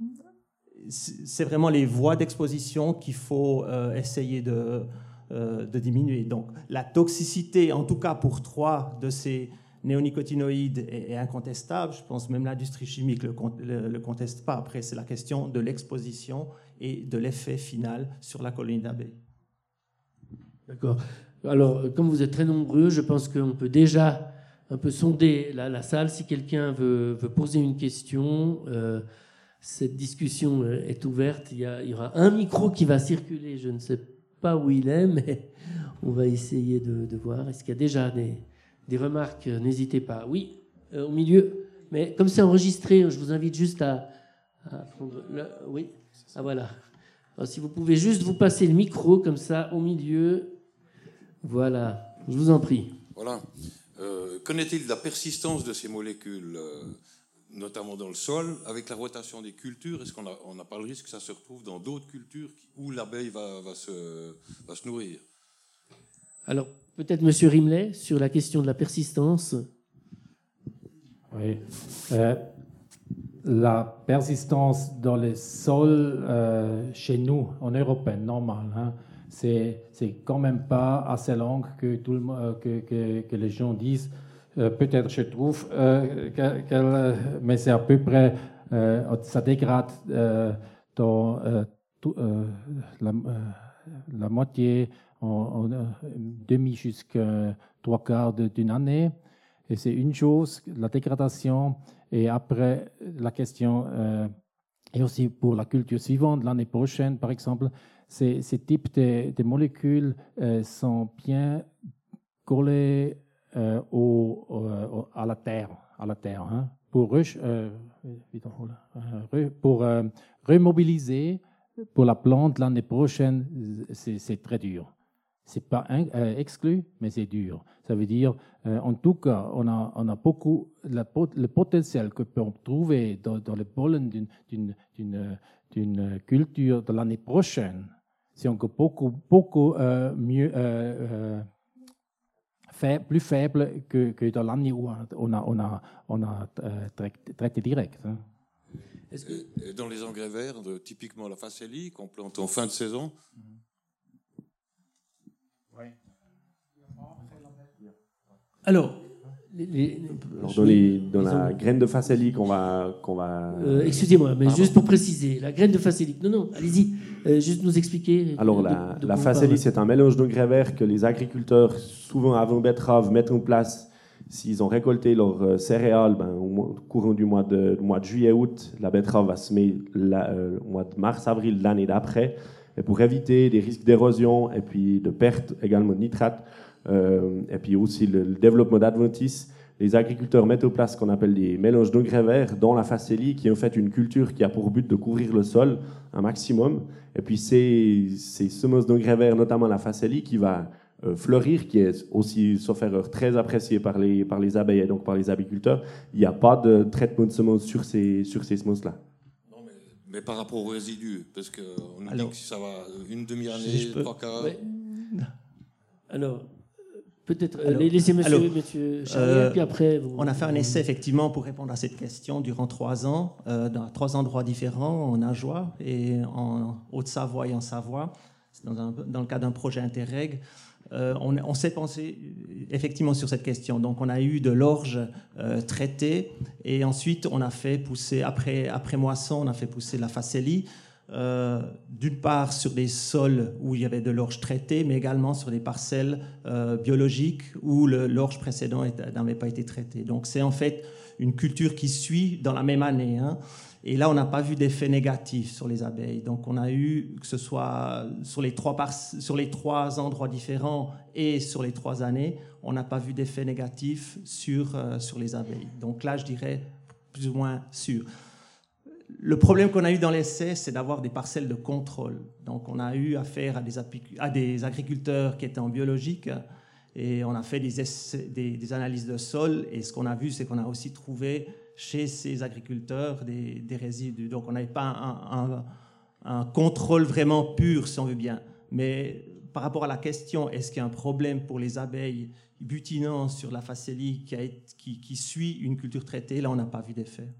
c'est vraiment les voies d'exposition qu'il faut essayer de diminuer. Donc, la toxicité, en tout cas pour 3 de ces néonicotinoïdes est incontestable. Je pense même l'industrie chimique ne le conteste pas. Après, c'est la question de l'exposition et de l'effet final sur la colonie d'abeilles. D'accord. Alors, comme vous êtes très nombreux, je pense qu'on peut déjà un peu sonder la salle. Si quelqu'un veut poser une question, cette discussion est ouverte. Il y aura un micro qui va circuler. Je ne sais pas où il est, mais on va essayer de voir. Est-ce qu'il y a déjà des remarques? N'hésitez pas. Oui, au milieu. Mais comme c'est enregistré, je vous invite juste à prendre... Oui, ah voilà. Alors, si vous pouvez juste vous passer le micro, comme ça, au milieu. Voilà, je vous en prie. Voilà. Qu'en est-il de la persistance de ces molécules, notamment dans le sol, avec la rotation des cultures? Est-ce qu'on n'a pas le risque que ça se retrouve dans d'autres cultures où l'abeille va se nourrir? Alors, peut-être Monsieur Rimlet, sur la question de la persistance. Oui. La persistance dans les sols chez nous, en Europe, normal, hein, c'est quand même pas assez long que, que les gens disent. Peut-être je trouve, mais c'est à peu près, ça dégrade dans la moitié, en demi jusqu'à 3/4 d'une année. Et c'est une chose, la dégradation. Et après, la question, et aussi pour la culture suivante, l'année prochaine, par exemple, ces types de molécules sont bien collés à la terre, hein, pour remobiliser pour la plante l'année prochaine, c'est très dur. C'est pas exclu, mais c'est dur. Ça veut dire, en tout cas, on a beaucoup le potentiel que peut trouver dans le pollen d'une culture de l'année prochaine. C'est encore beaucoup mieux, plus faible que dans l'année où on a traité direct. Hein. Et dans les engrais verts, typiquement la facélie qu'on plante en fin de saison. Alors, dans la graine de facélie qu'on va excusez-moi, mais Pardon. juste pour préciser, la graine de facélie. Non, allez-y, juste nous expliquer. Alors, la facélie, c'est un mélange d'engrais verts que les agriculteurs, souvent avant betterave, mettent en place s'ils ont récolté leurs céréales au courant du mois de juillet-août. La betterave va semer au mois de mars-avril de l'année d'après. Et pour éviter des risques d'érosion et puis de perte également de nitrates, et puis aussi le développement d'adventices, les agriculteurs mettent en place ce qu'on appelle des mélanges d'engrais verts dans la facélie, qui est en fait une culture qui a pour but de couvrir le sol un maximum. Et puis ces semences d'engrais verts, notamment la facélie, qui va fleurir, qui est aussi, sauf erreur, très appréciée par les abeilles et donc par les apiculteurs. Il n'y a pas de traitement de semences sur ces semences-là. Mais par rapport aux résidus, parce qu'on nous dit que ça va une demi-année, 3/4. Ouais. Alors, peut-être laissez monsieur Charrière, puis après... On a fait un essai, effectivement, pour répondre à cette question durant 3 ans, dans 3 endroits différents, en Ajoie et en Haute-Savoie et en Savoie. C'est dans le cadre d'un projet Interreg. On s'est pensé effectivement sur cette question. Donc on a eu de l'orge traitée et ensuite on a fait pousser, après moisson, on a fait pousser la facélie, d'une part sur des sols où il y avait de l'orge traitée, mais également sur des parcelles biologiques où l'orge précédent n'avait pas été traité. Donc c'est en fait une culture qui suit dans la même année, hein. Et là, on n'a pas vu d'effet négatif sur les abeilles. Donc, on a eu, que ce soit sur les 3 endroits différents et sur les 3 années, on n'a pas vu d'effet négatif sur les abeilles. Donc là, je dirais plus ou moins sûr. Le problème qu'on a eu dans l'essai, c'est d'avoir des parcelles de contrôle. Donc, on a eu affaire à des agriculteurs qui étaient en biologique et on a fait des analyses de sol. Et ce qu'on a vu, c'est qu'on a aussi trouvé chez ces agriculteurs des résidus. Donc on n'avait pas un contrôle vraiment pur, si on veut bien. Mais par rapport à la question, est-ce qu'il y a un problème pour les abeilles butinant sur la facélie qui suit une culture traitée? Là, on n'a pas vu d'effet.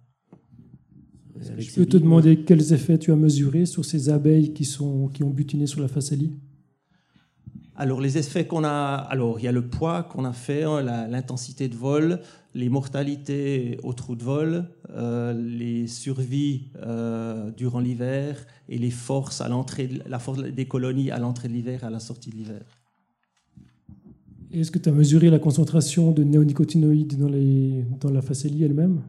Je peux te demander quels effets tu as mesurés sur ces abeilles qui ont butiné sur la facélie? Alors, les effets qu'on a... Alors, il y a le poids qu'on a fait, l'intensité de vol, les mortalités au trou de vol, les survies durant l'hiver et les forces la force des colonies à l'entrée de l'hiver et à la sortie de l'hiver. Est-ce que tu as mesuré la concentration de néonicotinoïdes dans la facélie elle-même?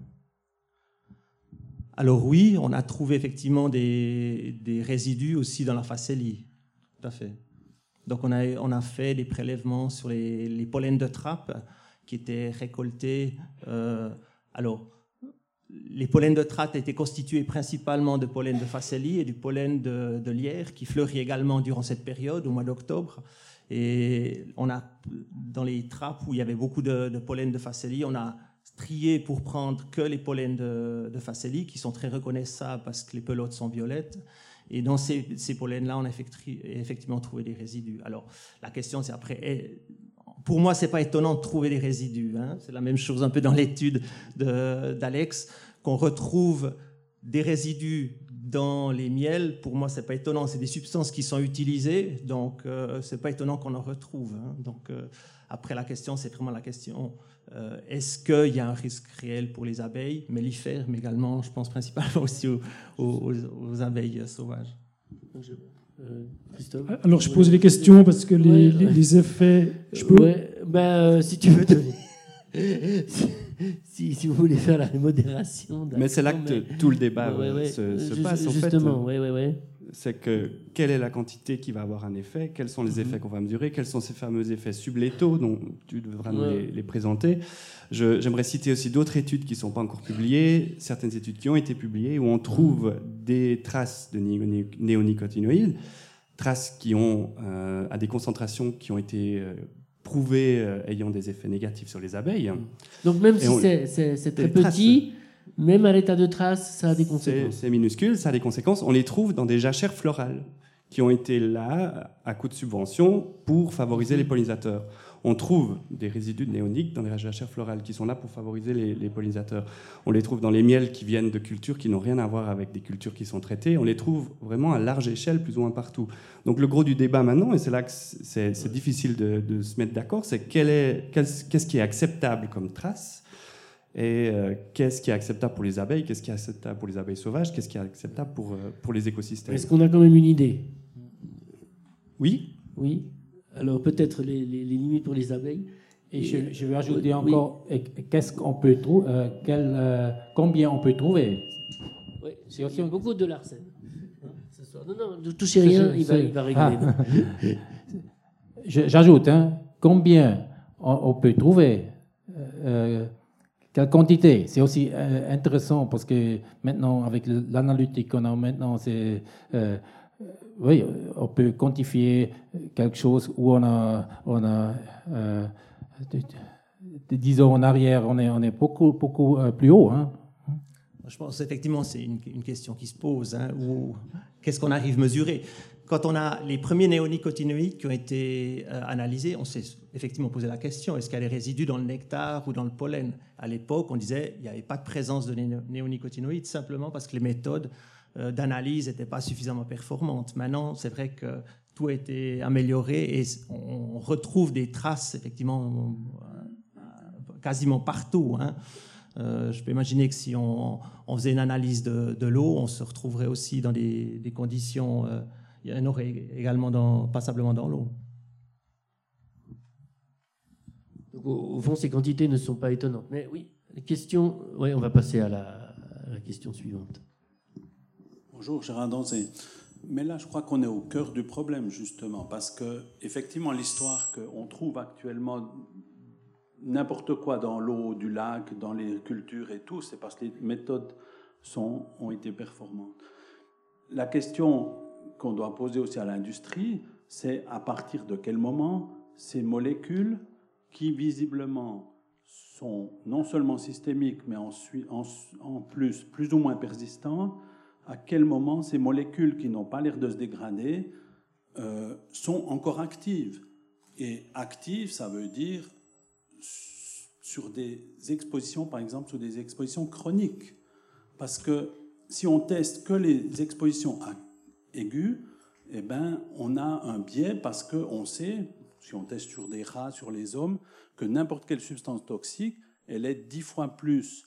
Alors oui, on a trouvé effectivement des résidus aussi dans la facélie, tout à fait. Donc on a fait des prélèvements sur les pollens de trappe qui étaient récoltés. Alors, les pollens de trappe étaient constitués principalement de pollen de facélie et du pollen de lierre qui fleurit également durant cette période, au mois d'octobre. Et on a, dans les trappes où il y avait beaucoup de pollen de facélie, on a trié pour prendre que les pollens de facélie qui sont très reconnaissables parce que les pelotes sont violettes. Et dans ces pollens-là, on a effectivement trouvé des résidus. Alors, la question, c'est après, pour moi, c'est pas étonnant de trouver des résidus. Hein. C'est la même chose un peu dans l'étude d'Alex, qu'on retrouve des résidus dans les miels. Pour moi, c'est pas étonnant. C'est des substances qui sont utilisées, donc c'est pas étonnant qu'on en retrouve. Hein. Donc après, la question, c'est vraiment la question est-ce qu'il y a un risque réel pour les abeilles mellifères, mais également, je pense principalement aussi aux abeilles sauvages. Christophe. Alors, je pose les questions parce que les effets. Je peux. Ouais, si tu veux donner. si vous voulez faire la modération. Mais c'est là que tout le débat se passe. Justement, en fait, c'est que quelle est la quantité qui va avoir un effet, quels sont les effets qu'on va mesurer, quels sont ces fameux effets sublétaux dont tu devras nous les présenter. J'aimerais citer aussi d'autres études qui ne sont pas encore publiées, certaines études qui ont été publiées où on trouve des traces de néonicotinoïdes, traces qui ont à des concentrations qui ont été prouvées ayant des effets négatifs sur les abeilles. Donc même si c'est très petit, même à l'état de trace, ça a des conséquences. C'est minuscule, ça a des conséquences. On les trouve dans des jachères florales qui ont été là à coup de subvention pour favoriser les pollinisateurs. On trouve des résidus de néoniques dans les jachères florales qui sont là pour favoriser les pollinisateurs. On les trouve dans les miels qui viennent de cultures qui n'ont rien à voir avec des cultures qui sont traitées. On les trouve vraiment à large échelle, plus ou moins partout. Donc le gros du débat maintenant, et c'est là que c'est difficile de se mettre d'accord, c'est qu'est-ce qui est acceptable comme trace et qu'est-ce qui est acceptable pour les abeilles, qu'est-ce qui est acceptable pour les abeilles sauvages, qu'est-ce qui est acceptable pour les écosystèmes. Est-ce qu'on a quand même une idée ? Oui. Oui. Alors peut-être les limites pour les abeilles. Et je vais ajouter encore, qu'est-ce qu'on peut combien on peut trouver ? Oui, c'est aussi beaucoup de l'arsène. Non, ne touchez rien, il va régler. J'ajoute, combien on peut trouver quelle quantité? C'est aussi intéressant parce que maintenant, avec l'analytique qu'on a maintenant, oui, on peut quantifier quelque chose où on a disons en arrière, on est beaucoup plus haut. Hein. Je pense effectivement c'est une question qui se pose. Qu'est-ce qu'on arrive à mesurer ? Quand on a les premiers néonicotinoïdes qui ont été analysés, on s'est effectivement posé la question, est-ce qu'il y a des résidus dans le nectar ou dans le pollen ? À l'époque, on disait qu'il n'y avait pas de présence de néonicotinoïdes, simplement parce que les méthodes d'analyse n'étaient pas suffisamment performantes. Maintenant, c'est vrai que tout a été amélioré et on retrouve des traces, effectivement, quasiment partout. Je peux imaginer que si on faisait une analyse de l'eau, on se retrouverait aussi dans des conditions... il y en aurait également passablement dans l'eau. Donc, au fond, ces quantités ne sont pas étonnantes. Mais oui, les questions... Oui, on va passer à la question suivante. Bonjour, Gérard Danzé. Mais là, je crois qu'on est au cœur du problème, justement, parce que, effectivement, l'histoire qu'on trouve actuellement, n'importe quoi dans l'eau du lac, dans les cultures et tout, c'est parce que les méthodes ont été performantes. La question qu'on doit poser aussi à l'industrie, c'est à partir de quel moment ces molécules qui visiblement sont non seulement systémiques, mais en plus ou moins persistantes, à quel moment ces molécules qui n'ont pas l'air de se dégrader sont encore actives. Et actives, ça veut dire sur des expositions, par exemple, sur des expositions chroniques. Parce que si on teste que les expositions aiguës, eh ben, on a un biais parce qu'on sait, si on teste sur des rats, sur les hommes, que n'importe quelle substance toxique, elle est 10 fois plus.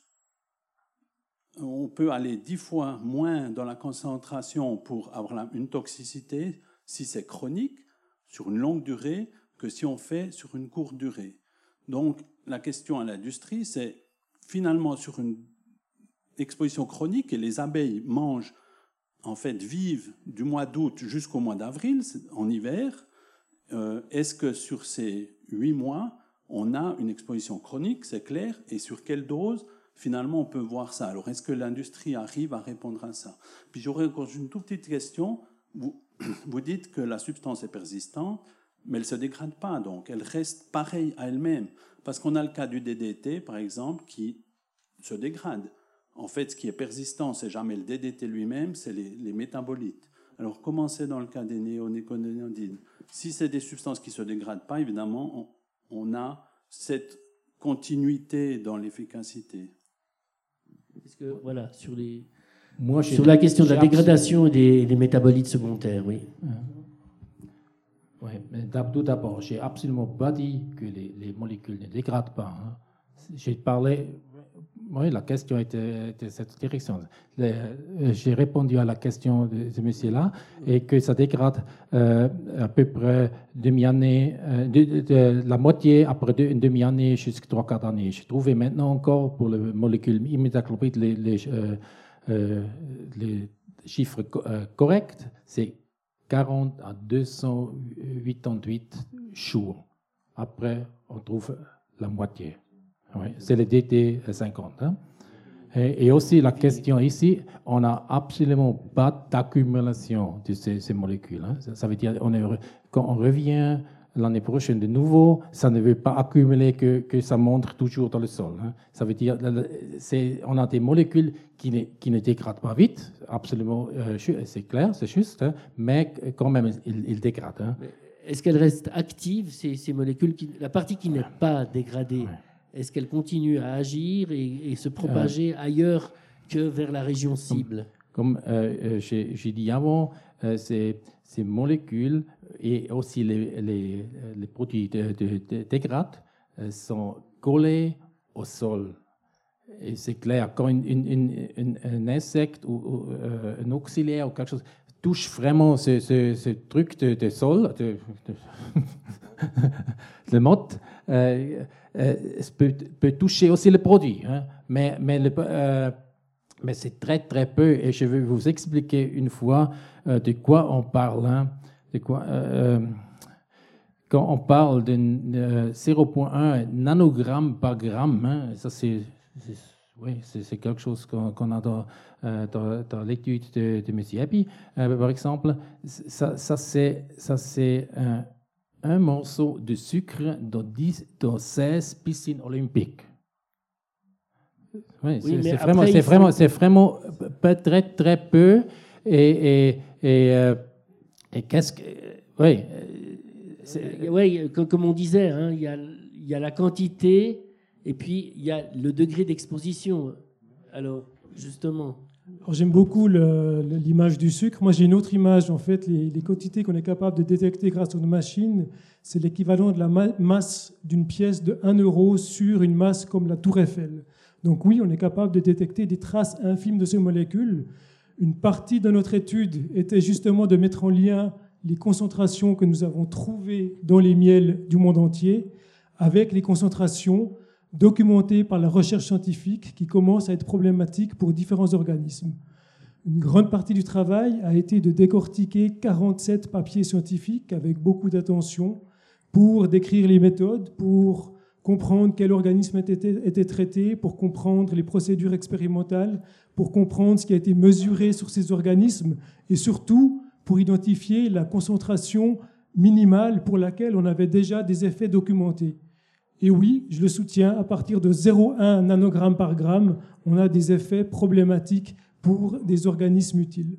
On peut aller 10 fois moins dans la concentration pour avoir une toxicité si c'est chronique, sur une longue durée, que si on fait sur une courte durée. Donc, la question à l'industrie, c'est finalement sur une exposition chronique, et les abeilles mangent, en fait, vivent du mois d'août jusqu'au mois d'avril, en hiver. Est-ce que sur ces 8 mois, on a une exposition chronique, c'est clair, et sur quelle dose, finalement, on peut voir ça. Alors, est-ce que l'industrie arrive à répondre à ça? Puis j'aurais encore une toute petite question. Vous dites que la substance est persistante, mais elle ne se dégrade pas, donc elle reste pareille à elle-même. Parce qu'on a le cas du DDT, par exemple, qui se dégrade. En fait, ce qui est persistant, c'est jamais le DDT lui-même, c'est les métabolites. Alors, comment c'est dans le cas des néonicotinoïdes? Si c'est des substances qui ne se dégradent pas, évidemment, on a cette continuité dans l'efficacité. Parce que, voilà, sur la question de la dégradation et des métabolites secondaires, oui. Oui, mais tout d'abord, j'ai absolument pas dit que les molécules ne dégradent pas. Hein. J'ai parlé. Oui, la question était cette direction. J'ai répondu à la question de ce monsieur-là et que ça dégrade à peu près demi-année, la moitié après une demi-année jusqu'à 3/4 d'année. J'ai trouvé maintenant encore pour les molécules imidacloprid les chiffres corrects, c'est 40 à 288 jours. Après, on trouve la moitié. Oui, c'est le DT50. Hein. Et aussi la question ici, on n'a absolument pas d'accumulation de ces molécules. Hein. Ça veut dire quand on revient l'année prochaine de nouveau, ça ne veut pas accumuler que ça monte toujours dans le sol. Hein. Ça veut dire on a des molécules qui ne dégradent pas vite, absolument, c'est clair, c'est juste, hein, mais quand même, ils dégradent. Hein. Est-ce qu'elles restent actives, ces molécules, la partie qui n'est pas dégradée? Est-ce qu'elle continue à agir et se propager ailleurs que vers la région cible? Comme j'ai dit avant, ces molécules et aussi les produits dégradés sont collés au sol. Et c'est clair, quand un insecte ou un auxiliaire ou quelque chose touche vraiment ce truc de sol, de motte, peut toucher aussi le produit, hein, mais c'est très très peu. Et je vais vous expliquer une fois de quoi on parle. Hein, quand on parle de 0,1 nanogramme par gramme, hein, ça c'est quelque chose qu'on a dans l'étude de M. Epi, par exemple. Ça c'est un morceau de sucre dans 16 piscines olympiques. Oui, c'est vraiment très très peu. Et qu'est-ce que... Oui, comme on disait, hein, il y a la quantité et puis il y a le degré d'exposition. Alors, justement... Alors, j'aime beaucoup l'image du sucre. Moi, j'ai une autre image. En fait, les quantités qu'on est capable de détecter grâce aux machines, c'est l'équivalent de la masse d'une pièce de 1 euro sur une masse comme la Tour Eiffel. Donc oui, on est capable de détecter des traces infimes de ces molécules. Une partie de notre étude était justement de mettre en lien les concentrations que nous avons trouvées dans les miels du monde entier avec les concentrations documentées par la recherche scientifique qui commence à être problématique pour différents organismes. Une grande partie du travail a été de décortiquer 47 papiers scientifiques avec beaucoup d'attention pour décrire les méthodes, pour comprendre quel organisme était traité, pour comprendre les procédures expérimentales, pour comprendre ce qui a été mesuré sur ces organismes et surtout pour identifier la concentration minimale pour laquelle on avait déjà des effets documentés. Et oui, je le soutiens, à partir de 0,1 nanogramme par gramme, on a des effets problématiques pour des organismes utiles.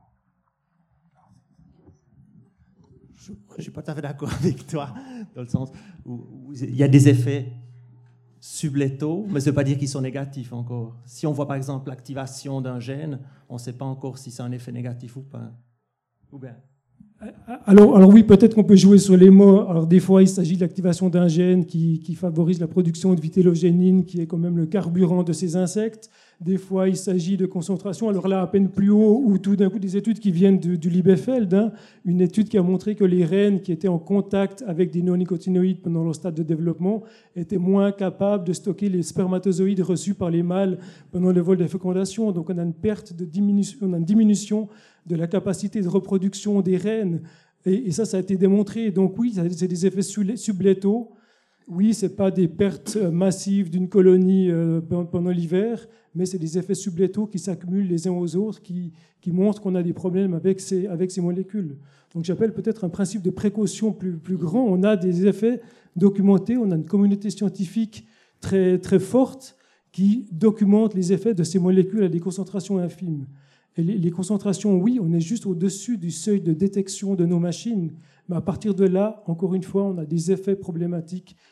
Je ne suis pas tout à fait d'accord avec toi, dans le sens où il y a des effets sublétaux, mais ça ne veut pas dire qu'ils sont négatifs encore. Si on voit par exemple l'activation d'un gène, on ne sait pas encore si c'est un effet négatif ou pas. Ou bien. Alors oui, peut-être qu'on peut jouer sur les mots. Alors des fois, il s'agit de l'activation d'un gène qui favorise la production de vitellogénine, qui est quand même le carburant de ces insectes. Des fois, il s'agit de concentration. Alors là, à peine plus haut, ou tout d'un coup des études qui viennent du Liebefeld, hein, une étude qui a montré que les reines qui étaient en contact avec des néonicotinoïdes pendant leur stade de développement étaient moins capables de stocker les spermatozoïdes reçus par les mâles pendant le vol de fécondation. Donc on a une diminution de la capacité de reproduction des reines. Et ça a été démontré. Donc oui, c'est des effets sublétaux. Oui, ce n'est pas des pertes massives d'une colonie pendant l'hiver, mais c'est des effets sublétaux qui s'accumulent les uns aux autres, qui montrent qu'on a des problèmes avec ces molécules. Donc j'appelle peut-être un principe de précaution plus grand. On a des effets documentés, on a une communauté scientifique très, très forte qui documente les effets de ces molécules à des concentrations infimes. Et les concentrations, oui, on est juste au-dessus du seuil de détection de nos machines, mais à partir de là, encore une fois, on a des effets problématiques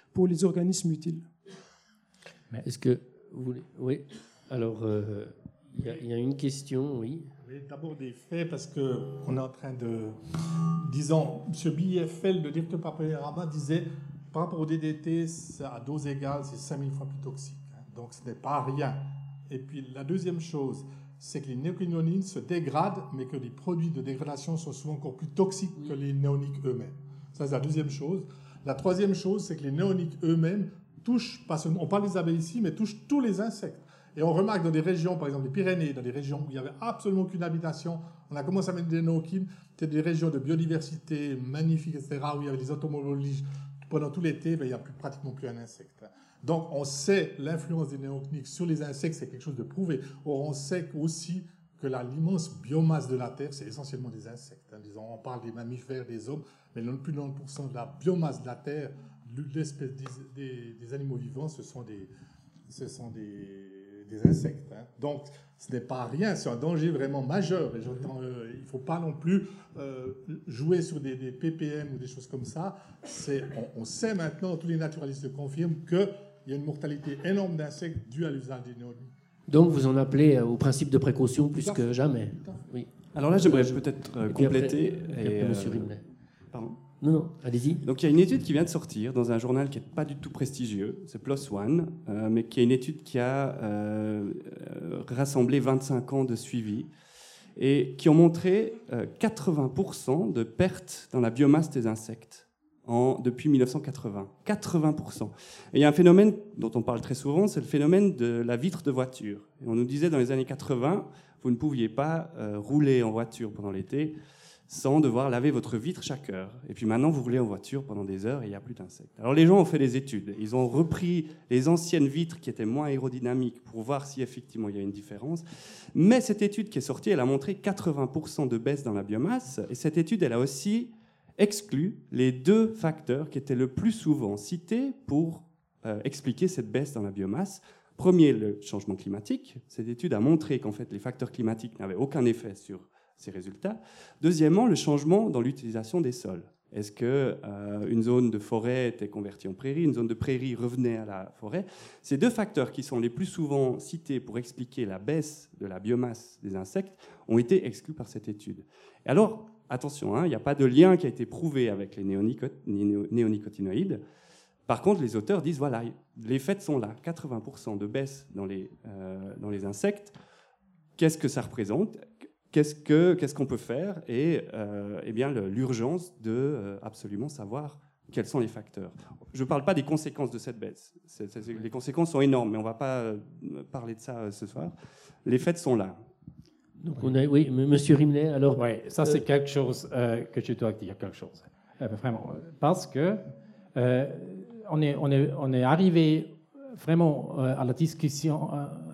pour les organismes utiles. Est-ce que vous voulez... Oui. Alors, il y a une question, oui. Oui, d'abord des faits, parce qu'on est en train de... Disons, M. Bieffel, le directeur Paperama, disait, par rapport au DDT, à dose égale, c'est 5000 fois plus toxique. Donc, ce n'est pas rien. Et puis, la deuxième chose, c'est que les néonicotinoïdes se dégradent, mais que les produits de dégradation sont souvent encore plus toxiques que les néoniques eux-mêmes. Ça, c'est la deuxième chose. La troisième chose, c'est que les néoniques eux-mêmes touchent, pas seulement, on parle des abeilles ici, mais touchent tous les insectes. Et on remarque dans des régions, par exemple les Pyrénées, dans des régions où il n'y avait absolument aucune habitation, on a commencé à mettre des néonicotinoïdes, c'était des régions de biodiversité magnifiques, etc., où il y avait des entomologies pendant tout l'été, il n'y a pratiquement plus un insecte. Donc on sait l'influence des néonicotinoïdes sur les insectes, c'est quelque chose de prouvé. Or on sait aussi que l'immense biomasse de la Terre, c'est essentiellement des insectes. Disons, on parle des mammifères, des hommes, mais plus de 90% de la biomasse de la Terre, l'espèce des animaux vivants, ce sont des insectes. Donc, ce n'est pas rien, c'est un danger vraiment majeur. Et il ne faut pas non plus jouer sur des ppm ou des choses comme ça. On sait maintenant, tous les naturalistes le confirment, qu'il y a une mortalité énorme d'insectes due à l'usage des néonicotinoïdes. Donc, vous en appelez au principe de précaution plus que jamais. Oui. Alors là, j'aimerais peut-être compléter. Monsieur Rimlet. Pardon. Non, allez-y. Donc il y a une étude qui vient de sortir dans un journal qui n'est pas du tout prestigieux, c'est PLOS ONE, mais qui est une étude qui a rassemblé 25 ans de suivi et qui ont montré 80% de pertes dans la biomasse des insectes depuis 1980. 80%. Et il y a un phénomène dont on parle très souvent, c'est le phénomène de la vitre de voiture. Et on nous disait dans les années 80, vous ne pouviez pas rouler en voiture pendant l'été sans devoir laver votre vitre chaque heure. Et puis maintenant, vous roulez en voiture pendant des heures et il n'y a plus d'insectes. Alors les gens ont fait des études. Ils ont repris les anciennes vitres qui étaient moins aérodynamiques pour voir si effectivement il y a une différence. Mais cette étude qui est sortie, elle a montré 80% de baisse dans la biomasse. Et cette étude, elle a aussi exclu les deux facteurs qui étaient le plus souvent cités pour expliquer cette baisse dans la biomasse. Premier, le changement climatique. Cette étude a montré qu'en fait, les facteurs climatiques n'avaient aucun effet sur ces résultats. Deuxièmement, le changement dans l'utilisation des sols. Est-ce qu'une zone de forêt était convertie en prairie, une zone de prairie revenait à la forêt? Ces deux facteurs qui sont les plus souvent cités pour expliquer la baisse de la biomasse des insectes ont été exclus par cette étude. Et alors, attention, il n'y a pas de lien qui a été prouvé avec les néonicotinoïdes. Par contre, les auteurs disent, voilà, les faits sont là, 80% de baisse dans les insectes. Qu'est-ce que ça représente ? Qu'est-ce qu'on peut faire? Et eh bien, l'urgence de absolument savoir quels sont les facteurs. Je ne parle pas des conséquences de cette baisse. Les conséquences sont énormes, mais on ne va pas parler de ça ce soir. Les faits sont là. Donc oui, Monsieur Rimlet, alors... Oui, ça c'est quelque chose que je dois dire, quelque chose. Vraiment. Parce que on est arrivé vraiment à la discussion...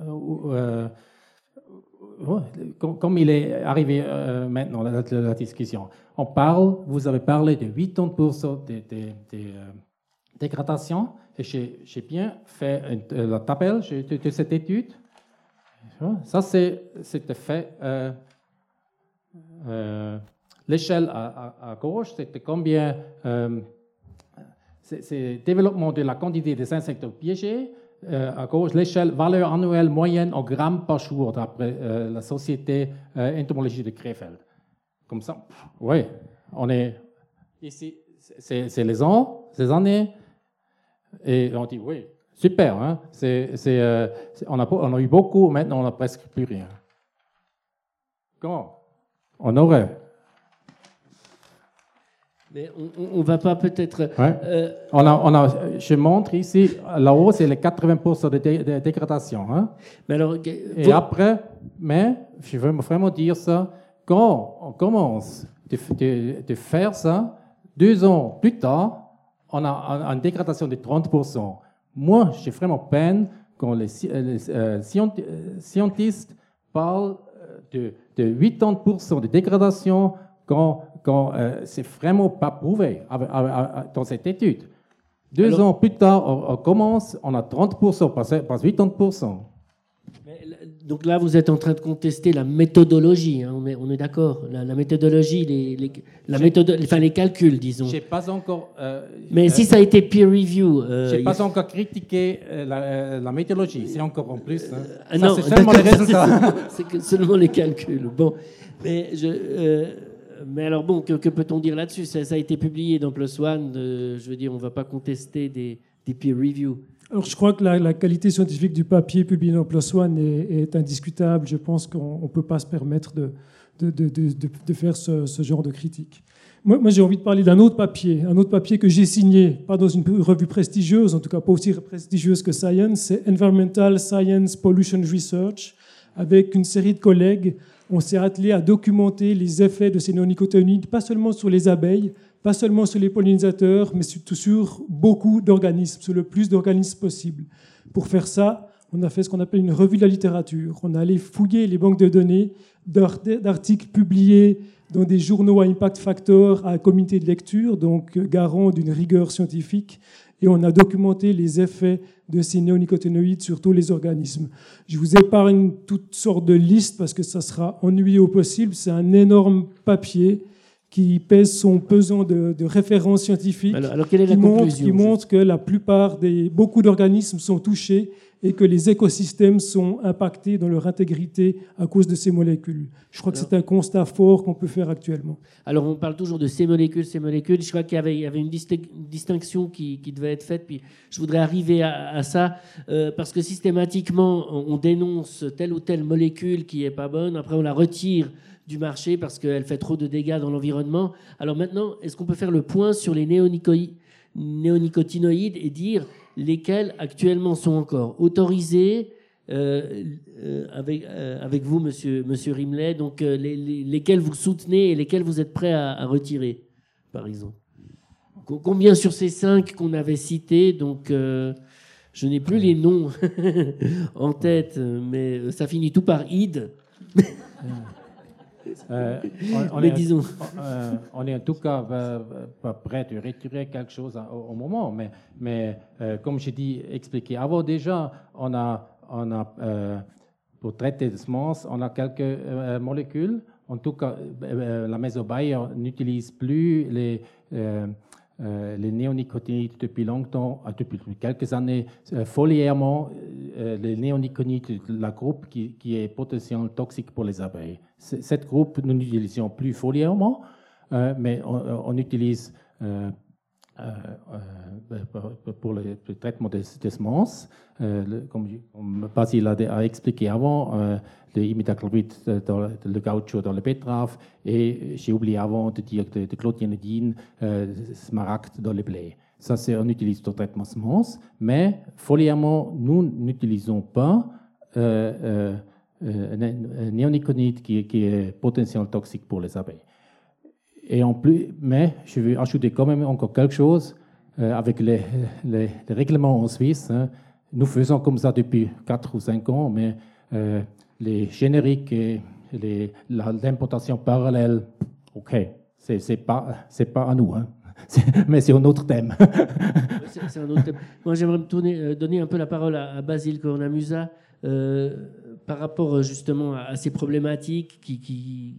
comme il est arrivé maintenant, la discussion. Vous avez parlé de 80% de dégradation, et j'ai bien fait la tabelle de cette étude. Ça, c'était fait. L'échelle à gauche, c'était combien c'est développement de la quantité des insectes piégés. À gauche, l'échelle valeur annuelle moyenne en grammes par jour, d'après la société entomologie de Krefeld. Comme ça, oui, on est ici, c'est les ans, ces années, et on dit oui, super, hein, on a eu beaucoup, maintenant on n'a presque plus rien. Comment on aurait. Mais on ne va pas peut-être... Ouais. Je montre ici, là-haut, c'est les 80% de dégradation. Hein? Mais alors, et après, je veux vraiment dire ça, quand on commence de faire ça, 2 ans plus tard, on a une dégradation de 30%. Moi, j'ai vraiment peine quand les scientifiques parlent de 80% de dégradation quand c'est vraiment pas prouvé dans cette étude. 2 ans plus tard, on commence, on a 30%, pas 80%. Donc là, vous êtes en train de contester la méthodologie, hein, on est d'accord. La méthodologie, les calculs, disons. J'ai pas encore. Mais si ça a été peer review. J'ai pas encore critiqué la méthodologie, c'est encore en plus. Hein. Non, c'est seulement les résultats. C'est seulement les calculs. Bon, mais alors bon, que peut-on dire là-dessus? Ça a été publié dans PLOS ONE. Je veux dire, on ne va pas contester des peer review. Alors, je crois que la qualité scientifique du papier publié dans PLOS ONE est indiscutable. Je pense qu'on ne peut pas se permettre de faire ce genre de critique. Moi, j'ai envie de parler d'un autre papier que j'ai signé, pas dans une revue prestigieuse, en tout cas pas aussi prestigieuse que Science, c'est Environmental Science Pollution Research. Avec une série de collègues, on s'est attelé à documenter les effets de ces néonicotinoïdes, pas seulement sur les abeilles, pas seulement sur les pollinisateurs, mais surtout sur beaucoup d'organismes, sur le plus d'organismes possible. Pour faire ça, on a fait ce qu'on appelle une revue de la littérature. On est allé fouiller les banques de données d'articles publiés dans des journaux à impact factor, à un comité de lecture, donc garant d'une rigueur scientifique, et on a documenté les effets de ces néonicotinoïdes sur tous les organismes. Je vous épargne toutes sortes de listes parce que ça sera ennuyeux au possible. C'est un énorme papier qui pèse son pesant de références scientifiques, alors quelle est la conclusion, qui montre que beaucoup d'organismes sont touchés et que les écosystèmes sont impactés dans leur intégrité à cause de ces molécules. Je crois que c'est un constat fort qu'on peut faire actuellement. Alors on parle toujours de ces molécules. Je crois qu'il y avait une distinction qui devait être faite, puis je voudrais arriver à ça, parce que systématiquement, on dénonce telle ou telle molécule qui n'est pas bonne, après on la retire du marché parce qu'elle fait trop de dégâts dans l'environnement. Alors maintenant, est-ce qu'on peut faire le point sur les néonicotinoïdes et dire lesquels actuellement sont encore autorisés avec vous, monsieur Rimlet, donc lesquels vous soutenez et lesquels vous êtes prêts à retirer, par exemple? Combien sur ces 5 qu'on avait cités? Donc, je n'ai plus les noms en tête, mais ça finit tout par id. On est en tout cas pas prêt de retirer quelque chose au moment, mais comme j'ai dit, expliqué avant déjà, on a pour traiter des semences, on a quelques molécules. En tout cas, la maison Bayer n'utilise plus les néonicotinoïdes depuis longtemps, depuis quelques années, foliairement, les néonicotinoïdes, la groupe qui est potentiellement toxique pour les abeilles. Cette groupe, nous n'utilisons plus foliairement, mais on utilise pour le traitement des semences, comme Basile a expliqué avant, le imidacloprid dans le caoutchouc dans le betterave, et j'ai oublié avant de dire de clothianidine, smaragde dans les blés. Ça, on utilise pour le traitement de semences, mais foliairement, nous n'utilisons pas un néonicotinoïde qui est potentiellement toxique pour les abeilles. Et en plus, mais je vais ajouter quand même encore quelque chose avec les règlements en Suisse. Hein. Nous faisons comme ça depuis 4 ou 5 ans, mais les génériques et l'importation parallèle, ok, c'est pas à nous, hein. Mais c'est un autre thème. C'est un autre thème. Moi, j'aimerais donner un peu la parole à Basile Cornamusa par rapport justement à ces problématiques qui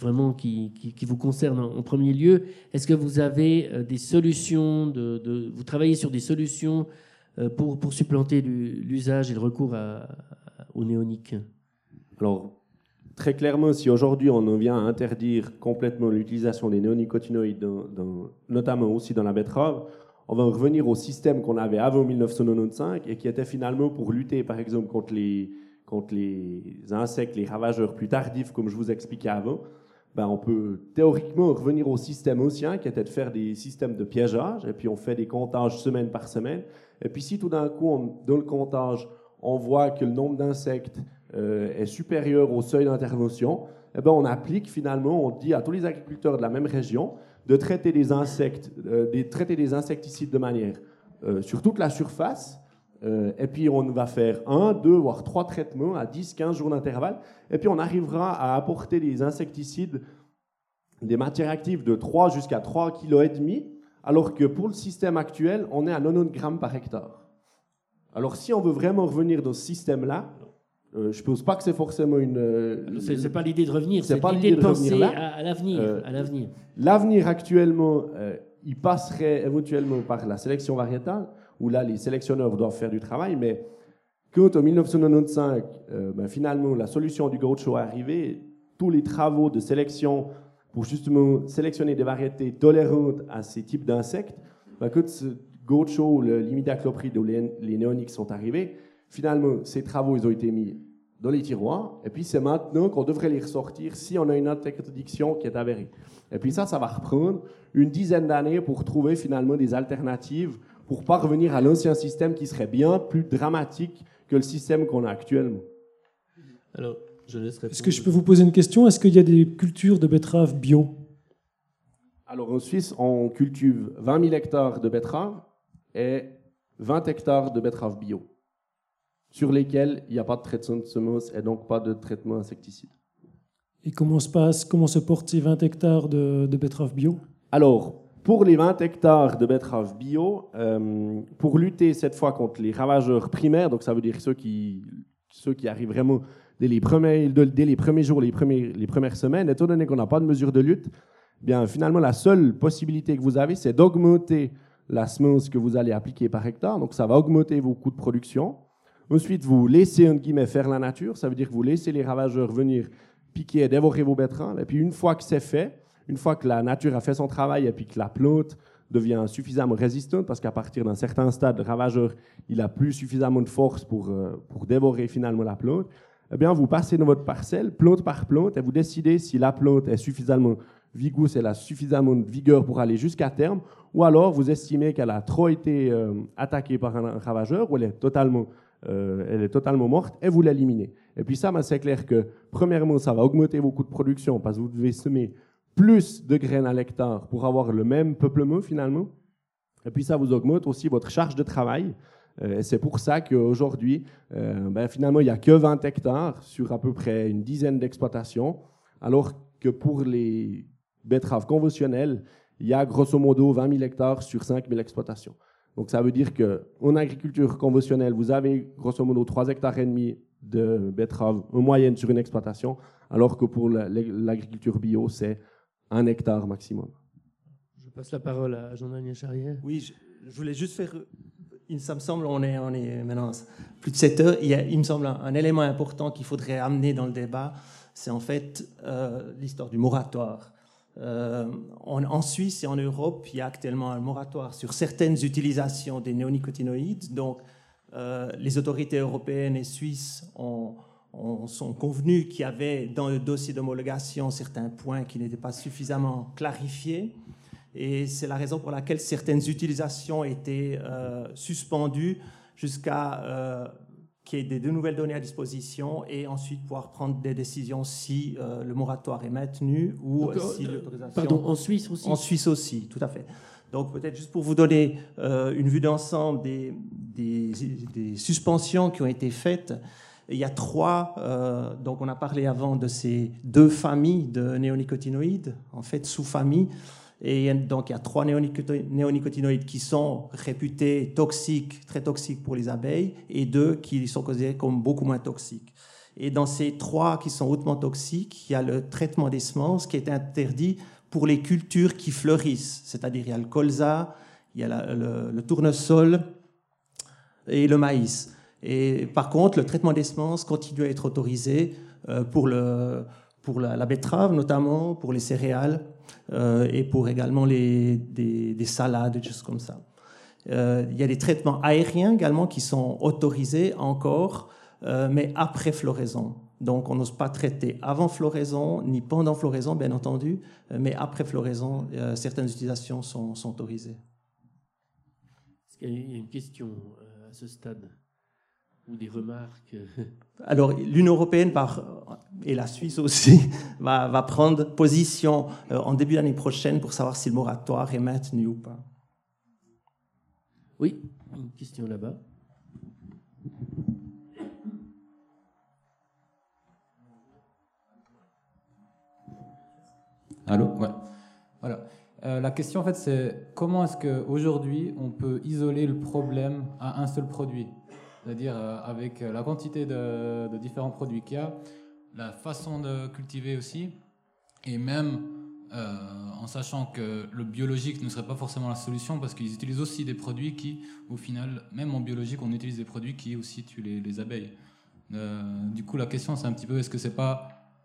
vous concernent en premier lieu. Est-ce que vous avez des solutions, vous travaillez sur des solutions pour supplanter l'usage et le recours aux néoniques? Alors, très clairement, si aujourd'hui on vient à interdire complètement l'utilisation des néonicotinoïdes, notamment aussi dans la betterave, on va revenir au système qu'on avait avant 1995 et qui était finalement pour lutter, par exemple, contre les insectes, les ravageurs plus tardifs, comme je vous expliquais avant. On peut théoriquement revenir au système ancien qui était de faire des systèmes de piégeage, et puis on fait des comptages semaine par semaine. Et puis si tout d'un coup, dans le comptage, on voit que le nombre d'insectes est supérieur au seuil d'intervention, on applique finalement, on dit à tous les agriculteurs de la même région de traiter des insecticides de manière sur toute la surface, et puis on va faire 1, 2, voire 3 traitements à 10-15 jours d'intervalle, et puis on arrivera à apporter des insecticides, des matières actives de 3 jusqu'à 3,5 kg, alors que pour le système actuel, on est à 90 grammes par hectare. Alors si on veut vraiment revenir dans ce système-là, Je pense pas que c'est forcément C'est pas l'idée de revenir, c'est c'est pas l'idée de revenir penser là. à l'avenir. L'avenir actuellement, il passerait éventuellement par la sélection variétale, où là les sélectionneurs doivent faire du travail, mais quand en 1995, finalement la solution du gaucho est arrivée, tous les travaux de sélection pour justement sélectionner des variétés tolérantes à ces types d'insectes, quand ce gaucho, le l'imidaclopride ou les néoniques sont arrivés, finalement ces travaux ils ont été mis dans les tiroirs, et puis c'est maintenant qu'on devrait les ressortir si on a une interdiction qui est avérée. Et puis ça va reprendre une dizaine d'années pour trouver finalement des alternatives pour pas revenir à l'ancien système qui serait bien plus dramatique que le système qu'on a actuellement. Alors, je laisse répondre. Est-ce que je peux vous poser une question? Est-ce qu'il y a des cultures de betteraves bio? Alors en Suisse, on cultive 20 000 hectares de betteraves et 20 hectares de betteraves bio, sur lesquels il n'y a pas de traitement de semences et donc pas de traitement insecticide. Et comment se portent ces 20 hectares de betteraves bio? Alors, pour les 20 hectares de betteraves bio, pour lutter cette fois contre les ravageurs primaires, donc ça veut dire ceux qui arrivent vraiment dès les premiers jours, les premières semaines, étant donné qu'on n'a pas de mesure de lutte, bien finalement la seule possibilité que vous avez, c'est d'augmenter la semence que vous allez appliquer par hectare, donc ça va augmenter vos coûts de production. Ensuite, vous laissez, entre guillemets, faire la nature, ça veut dire que vous laissez les ravageurs venir piquer et dévorer vos betteraves, et puis une fois que c'est fait, une fois que la nature a fait son travail et puis que la plante devient suffisamment résistante, parce qu'à partir d'un certain stade, le ravageur il a plus suffisamment de force pour dévorer finalement la plante, eh bien vous passez dans votre parcelle, plante par plante, et vous décidez si la plante est suffisamment vigoureuse, elle a suffisamment de vigueur pour aller jusqu'à terme, ou alors vous estimez qu'elle a trop été attaquée par un ravageur, ou elle est totalement morte, et vous l'éliminez. Et puis ça, c'est clair que, premièrement, ça va augmenter vos coûts de production, parce que vous devez semer plus de graines à l'hectare pour avoir le même peuplement, finalement. Et puis ça vous augmente aussi votre charge de travail. Et c'est pour ça qu'aujourd'hui, finalement, il n'y a que 20 hectares sur à peu près une dizaine d'exploitations, alors que pour les betteraves conventionnelles, il y a grosso modo 20 000 hectares sur 5 000 exploitations. Donc ça veut dire qu'en agriculture conventionnelle, vous avez grosso modo 3,5 hectares de betteraves en moyenne sur une exploitation, alors que pour l'agriculture bio, c'est 1 hectare maximum. Je passe la parole à Jean-Daniel Charrière. Oui, je voulais juste faire... Ça me semble, on est maintenant plus de 7 heures, il me semble un élément important qu'il faudrait amener dans le débat, c'est en fait l'histoire du moratoire. En Suisse et en Europe, il y a actuellement un moratoire sur certaines utilisations des néonicotinoïdes. Donc, les autorités européennes et suisses sont convenues qu'il y avait dans le dossier d'homologation certains points qui n'étaient pas suffisamment clarifiés. Et c'est la raison pour laquelle certaines utilisations étaient suspendues jusqu'à qu'il y ait de nouvelles données à disposition et ensuite pouvoir prendre des décisions si le moratoire est maintenu ou si l'autorisation... Pardon, en Suisse aussi? En Suisse aussi, tout à fait. Donc peut-être juste pour vous donner une vue d'ensemble des suspensions qui ont été faites, il y a 3, donc on a parlé avant de ces 2 familles de néonicotinoïdes, en fait sous-familles, et donc il y a 3 néonicotinoïdes qui sont réputés toxiques, très toxiques pour les abeilles, et 2 qui sont considérés comme beaucoup moins toxiques. Et dans ces 3 qui sont hautement toxiques, il y a le traitement des semences qui est interdit pour les cultures qui fleurissent, c'est-à-dire il y a le colza, il y a le tournesol et le maïs. Et par contre, le traitement des semences continue à être autorisé pour la betterave notamment, pour les céréales et pour également des salades, des choses comme ça. Il y a des traitements aériens également qui sont autorisés encore, mais après floraison. Donc on n'ose pas traiter avant floraison, ni pendant floraison, bien entendu, mais après floraison, certaines utilisations sont autorisées. Est-ce qu'il y a une question à ce stade ou des remarques? Alors, l'Union européenne et la Suisse aussi va prendre position en début d'année prochaine pour savoir si le moratoire est maintenu ou pas. Oui, une question là-bas. Allô? Ouais. Voilà. La question, en fait, c'est comment est-ce qu'aujourd'hui, on peut isoler le problème à un seul produit? C'est-à-dire avec la quantité de différents produits qu'il y a, la façon de cultiver aussi, et même en sachant que le biologique ne serait pas forcément la solution, parce qu'ils utilisent aussi des produits qui, au final, même en biologique, on utilise des produits qui aussi tuent les abeilles. Du coup, la question, c'est un petit peu, est-ce que c'est pas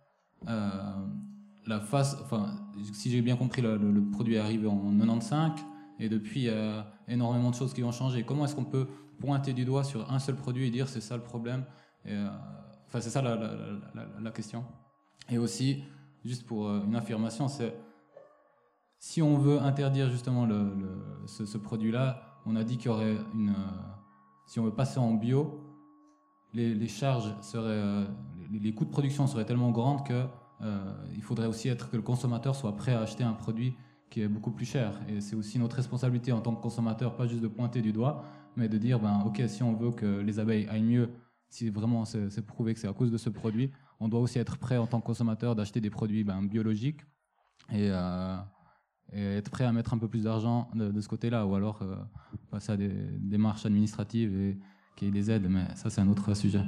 la phase... Enfin, si j'ai bien compris, le produit est arrivé en 95, et depuis, il y a énormément de choses qui ont changé. Comment est-ce qu'on peut pointer du doigt sur un seul produit et dire c'est ça le problème? Enfin, c'est ça la question. Et aussi, juste pour une affirmation, c'est si on veut interdire justement ce produit-là, on a dit qu'il y aurait si on veut passer en bio, les charges seraient, les coûts de production seraient tellement grands que il faudrait aussi que le consommateur soit prêt à acheter un produit qui est beaucoup plus cher. Et c'est aussi notre responsabilité en tant que consommateur, pas juste de pointer du doigt, mais de dire, ok, si on veut que les abeilles aillent mieux, si vraiment c'est prouvé que c'est à cause de ce produit, on doit aussi être prêt en tant que consommateur d'acheter des produits biologiques et être prêt à mettre un peu plus d'argent de ce côté-là, ou alors passer à des démarches administratives et qu'il y ait des aides, mais ça c'est un autre sujet.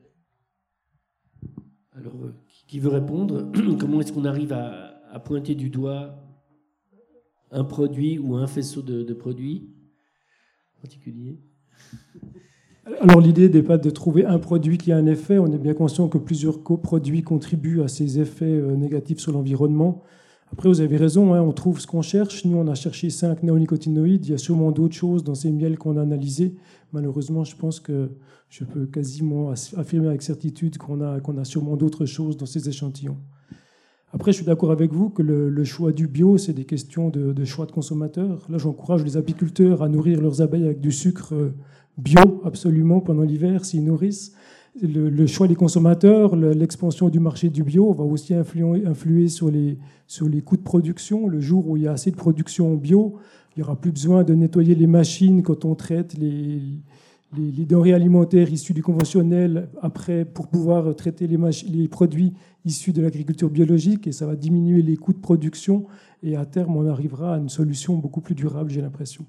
Alors, qui veut répondre? Comment est-ce qu'on arrive à pointer du doigt un produit ou un faisceau de produits particuliers? Alors l'idée n'est pas de trouver un produit qui a un effet, on est bien conscient que plusieurs produits contribuent à ces effets négatifs sur l'environnement. Après, vous avez raison, on trouve ce qu'on cherche. Nous, on a cherché 5 néonicotinoïdes, il y a sûrement d'autres choses dans ces miels qu'on a analysés. Malheureusement, je pense que je peux quasiment affirmer avec certitude qu'on a sûrement d'autres choses dans ces échantillons. Après, je suis d'accord avec vous que le choix du bio, c'est des questions de choix de consommateurs. Là, j'encourage les apiculteurs à nourrir leurs abeilles avec du sucre bio, absolument, pendant l'hiver, s'ils nourrissent. Le choix des consommateurs, l'expansion du marché du bio va aussi influer sur les coûts de production. Le jour où il y a assez de production bio, il n'y aura plus besoin de nettoyer les machines quand on traite les denrées alimentaires issues du conventionnel après pour pouvoir traiter les produits issus de l'agriculture biologique, et ça va diminuer les coûts de production et à terme on arrivera à une solution beaucoup plus durable, j'ai l'impression.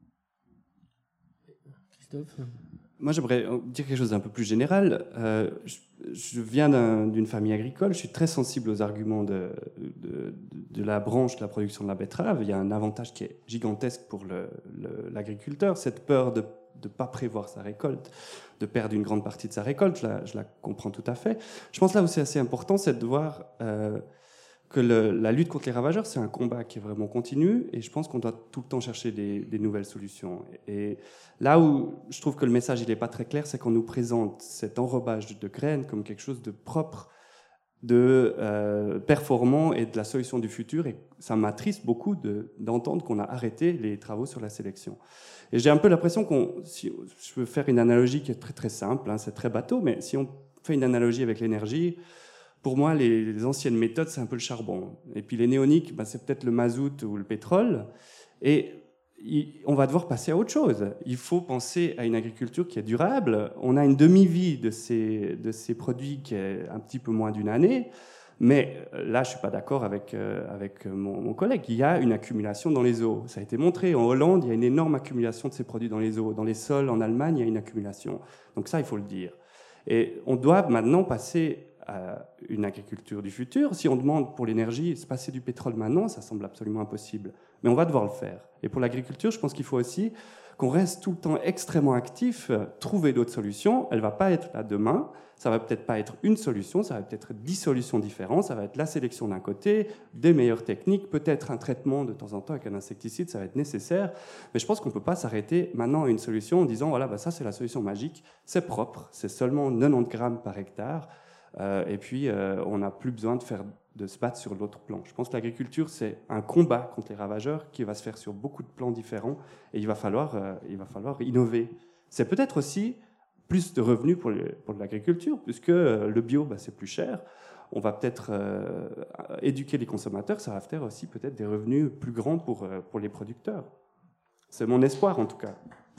Christophe? Moi, j'aimerais dire quelque chose d'un peu plus général. Je viens d'une famille agricole, je suis très sensible aux arguments de la branche de la production de la betterave. Il y a un avantage qui est gigantesque pour l'agriculteur, cette peur de ne pas prévoir sa récolte, de perdre une grande partie de sa récolte, je la comprends tout à fait. Je pense là où c'est assez important, c'est de voir que la lutte contre les ravageurs, c'est un combat qui est vraiment continu, et je pense qu'on doit tout le temps chercher des nouvelles solutions. Et là où je trouve que le message il n'est pas très clair, c'est qu'on nous présente cet enrobage de graines comme quelque chose de propre, de performant et de la solution du futur, et ça m'attriste beaucoup d'entendre qu'on a arrêté les travaux sur la sélection. Et j'ai un peu l'impression si je veux faire une analogie qui est très très simple, hein, c'est très bateau, mais si on fait une analogie avec l'énergie, pour moi, les anciennes méthodes, c'est un peu le charbon. Et puis les néoniques, c'est peut-être le mazout ou le pétrole. Et on va devoir passer à autre chose. Il faut penser à une agriculture qui est durable. On a une demi-vie de ces produits qui est un petit peu moins d'une année. Mais là, je ne suis pas d'accord avec mon collègue. Il y a une accumulation dans les eaux. Ça a été montré. En Hollande, il y a une énorme accumulation de ces produits dans les eaux. Dans les sols, en Allemagne, il y a une accumulation. Donc ça, il faut le dire. Et on doit maintenant passer à une agriculture du futur. Si on demande pour l'énergie, se passer du pétrole maintenant, ça semble absolument impossible. Mais on va devoir le faire. Et pour l'agriculture, je pense qu'il faut aussi qu'on reste tout le temps extrêmement actif, trouver d'autres solutions. Elle ne va pas être là demain. Ça ne va peut-être pas être une solution, ça va peut-être être 10 solutions différentes. Ça va être la sélection d'un côté, des meilleures techniques, peut-être un traitement de temps en temps avec un insecticide, ça va être nécessaire. Mais je pense qu'on ne peut pas s'arrêter maintenant à une solution en disant, voilà, ça c'est la solution magique, c'est propre, c'est seulement 90 grammes par hectare. Et puis, on n'a plus besoin de se battre sur l'autre plan. Je pense que l'agriculture, c'est un combat contre les ravageurs qui va se faire sur beaucoup de plans différents, et il va falloir innover. C'est peut-être aussi plus de revenus pour l'agriculture, puisque le bio, c'est plus cher. On va peut-être éduquer les consommateurs, ça va faire aussi peut-être des revenus plus grands pour les producteurs. C'est mon espoir, en tout cas.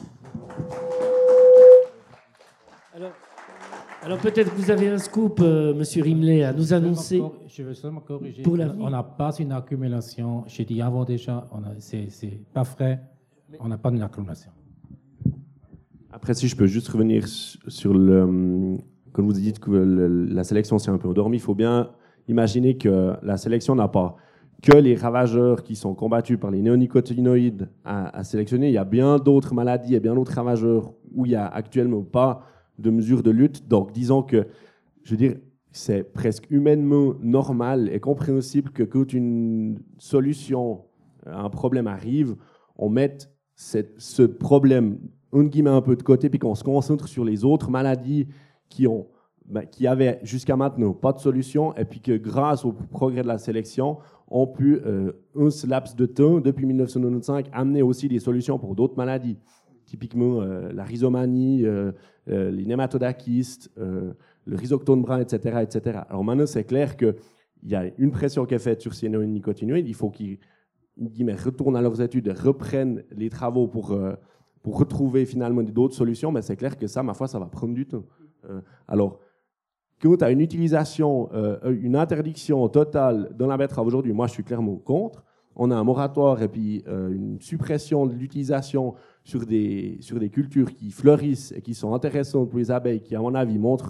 Alors peut-être que vous avez un scoop, Monsieur Rimley, à nous annoncer. Je veux seulement corriger. Pour on n'a pas une accumulation. J'ai dit avant déjà, c'est pas frais. On n'a pas une accumulation. Après, si je peux juste revenir sur quand vous dites que la sélection s'est un peu endormie, il faut bien imaginer que la sélection n'a pas que les ravageurs qui sont combattus par les néonicotinoïdes à sélectionner. Il y a bien d'autres maladies et bien d'autres ravageurs où il n'y a actuellement pas de mesures de lutte. Donc, disons que, je veux dire, c'est presque humainement normal et compréhensible que quand une solution à un problème arrive, on mette ce problème un peu de côté puis qu'on se concentre sur les autres maladies qui avaient jusqu'à maintenant pas de solution et puis que grâce au progrès de la sélection, ont pu, un laps de temps, depuis 1995, amener aussi des solutions pour d'autres maladies. Typiquement la rhizomanie, les nématodakystes, le rhizoctone brun, etc., etc. Alors maintenant, c'est clair qu'il y a une pression qui est faite sur ces néonicotinoïdes. Il faut qu'ils retournent à leurs études et reprennent les travaux pour retrouver finalement d'autres solutions. Mais c'est clair que ça, ma foi, ça va prendre du temps. Alors, quand tu as une utilisation, une interdiction totale dans la betterave aujourd'hui, moi je suis clairement contre. On a un moratoire et puis une suppression de l'utilisation sur des cultures qui fleurissent et qui sont intéressantes pour les abeilles, qui à mon avis montrent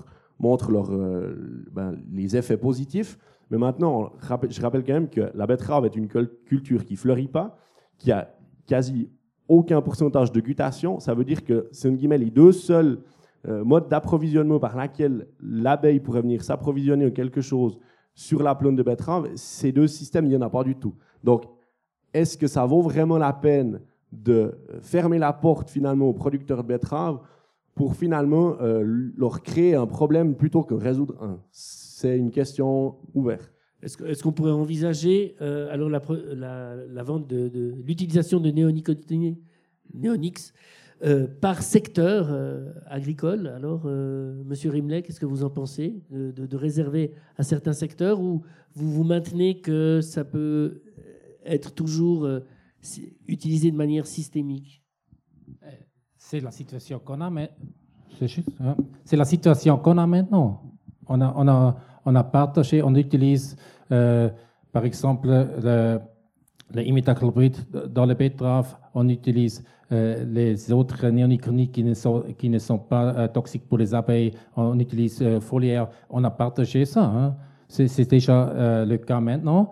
les effets positifs. Mais maintenant, je rappelle quand même que la betterave est une culture qui ne fleurit pas, qui a quasi aucun pourcentage de gutation. Ça veut dire que c'est les deux seuls mode d'approvisionnement par laquelle l'abeille pourrait venir s'approvisionner en quelque chose sur la plante de betterave, ces deux systèmes, il n'y en a pas du tout. Donc, est-ce que ça vaut vraiment la peine de fermer la porte finalement aux producteurs de betterave pour finalement leur créer un problème plutôt que résoudre un? C'est une question ouverte. Est-ce qu'on pourrait envisager alors la vente de l'utilisation de néoniques par secteur agricole? Alors, Monsieur Rimlet, qu'est-ce que vous en pensez de réserver à certains secteurs, ou vous maintenez que ça peut être toujours utilisé de manière systémique? C'est la situation qu'on a, mais c'est la situation qu'on a maintenant. On a partagé, on utilise par exemple les imidaclopride dans les betteraves, on utilise les autres néonicotinoïdes qui ne sont pas toxiques pour les abeilles, on utilise foliaire, on a partagé ça. Hein. C'est déjà le cas maintenant.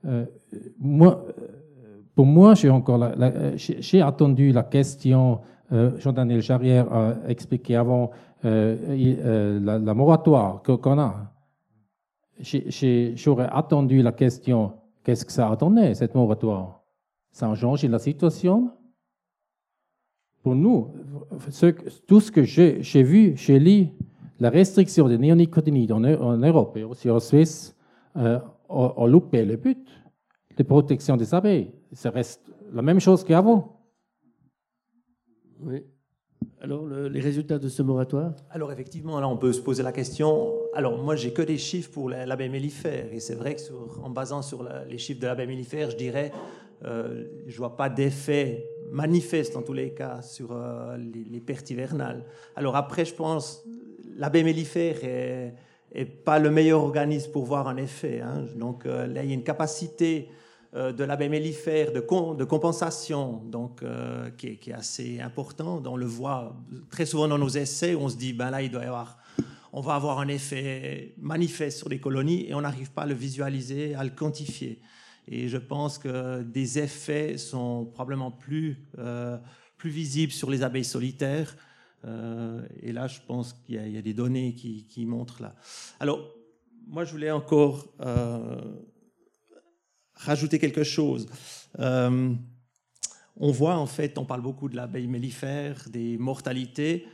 Pour moi, j'ai attendu la question. Jean-Daniel Charrière a expliqué avant la moratoire qu'on a. J'aurais attendu la question, qu'est-ce que ça a donné, cette moratoire? Ça a changé la situation? Pour nous, tout ce que j'ai vu, j'ai lu, la restriction des néonicotinoïdes en Europe et aussi en Suisse a loupé le but de protection des abeilles. Ça reste la même chose qu'avant. Oui. Alors, les résultats de ce moratoire? Alors, effectivement, là, on peut se poser la question. Alors, moi, j'ai que des chiffres pour l'abeille mellifère. Et c'est vrai que en basant sur les chiffres de l'abeille mellifère, je dirais, je ne vois pas d'effet manifeste, en tous les cas, sur les pertes hivernales. Alors, après, je pense l'abeille mellifère n'est pas le meilleur organisme pour voir un effet. Hein. Donc, là, il y a une capacité de l'abeille mellifère de compensation, donc qui est assez important. On le voit très souvent dans nos essais où on se dit ben là on va avoir un effet manifeste sur les colonies et on n'arrive pas à le visualiser, à le quantifier. Et je pense que des effets sont probablement plus visibles sur les abeilles solitaires. Et là, je pense qu'il y a des données qui montrent là. Alors, moi, je voulais encore rajouter quelque chose. On voit, en fait, on parle beaucoup de l'abeille mellifère, des mortalités.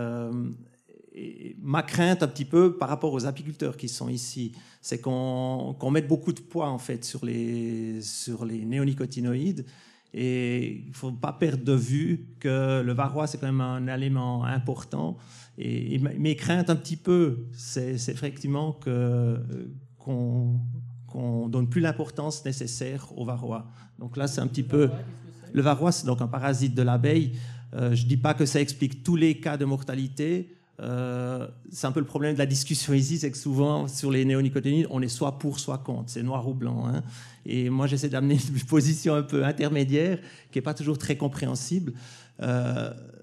Et ma crainte, un petit peu, par rapport aux apiculteurs qui sont ici, c'est qu'on mette beaucoup de poids, en fait, sur les néonicotinoïdes. Et il ne faut pas perdre de vue que le varroa, c'est quand même un élément important. Et mes craintes, un petit peu, c'est effectivement qu'on donne plus l'importance nécessaire au varroa. Donc là, c'est un petit peu... Le varroa, c'est donc un parasite de l'abeille. Je ne dis pas que ça explique tous les cas de mortalité. C'est un peu le problème de la discussion ici, c'est que souvent, sur les néonicotinoïdes, on est soit pour, soit contre. C'est noir ou blanc. Hein. Et moi, j'essaie d'amener une position un peu intermédiaire, qui n'est pas toujours très compréhensible.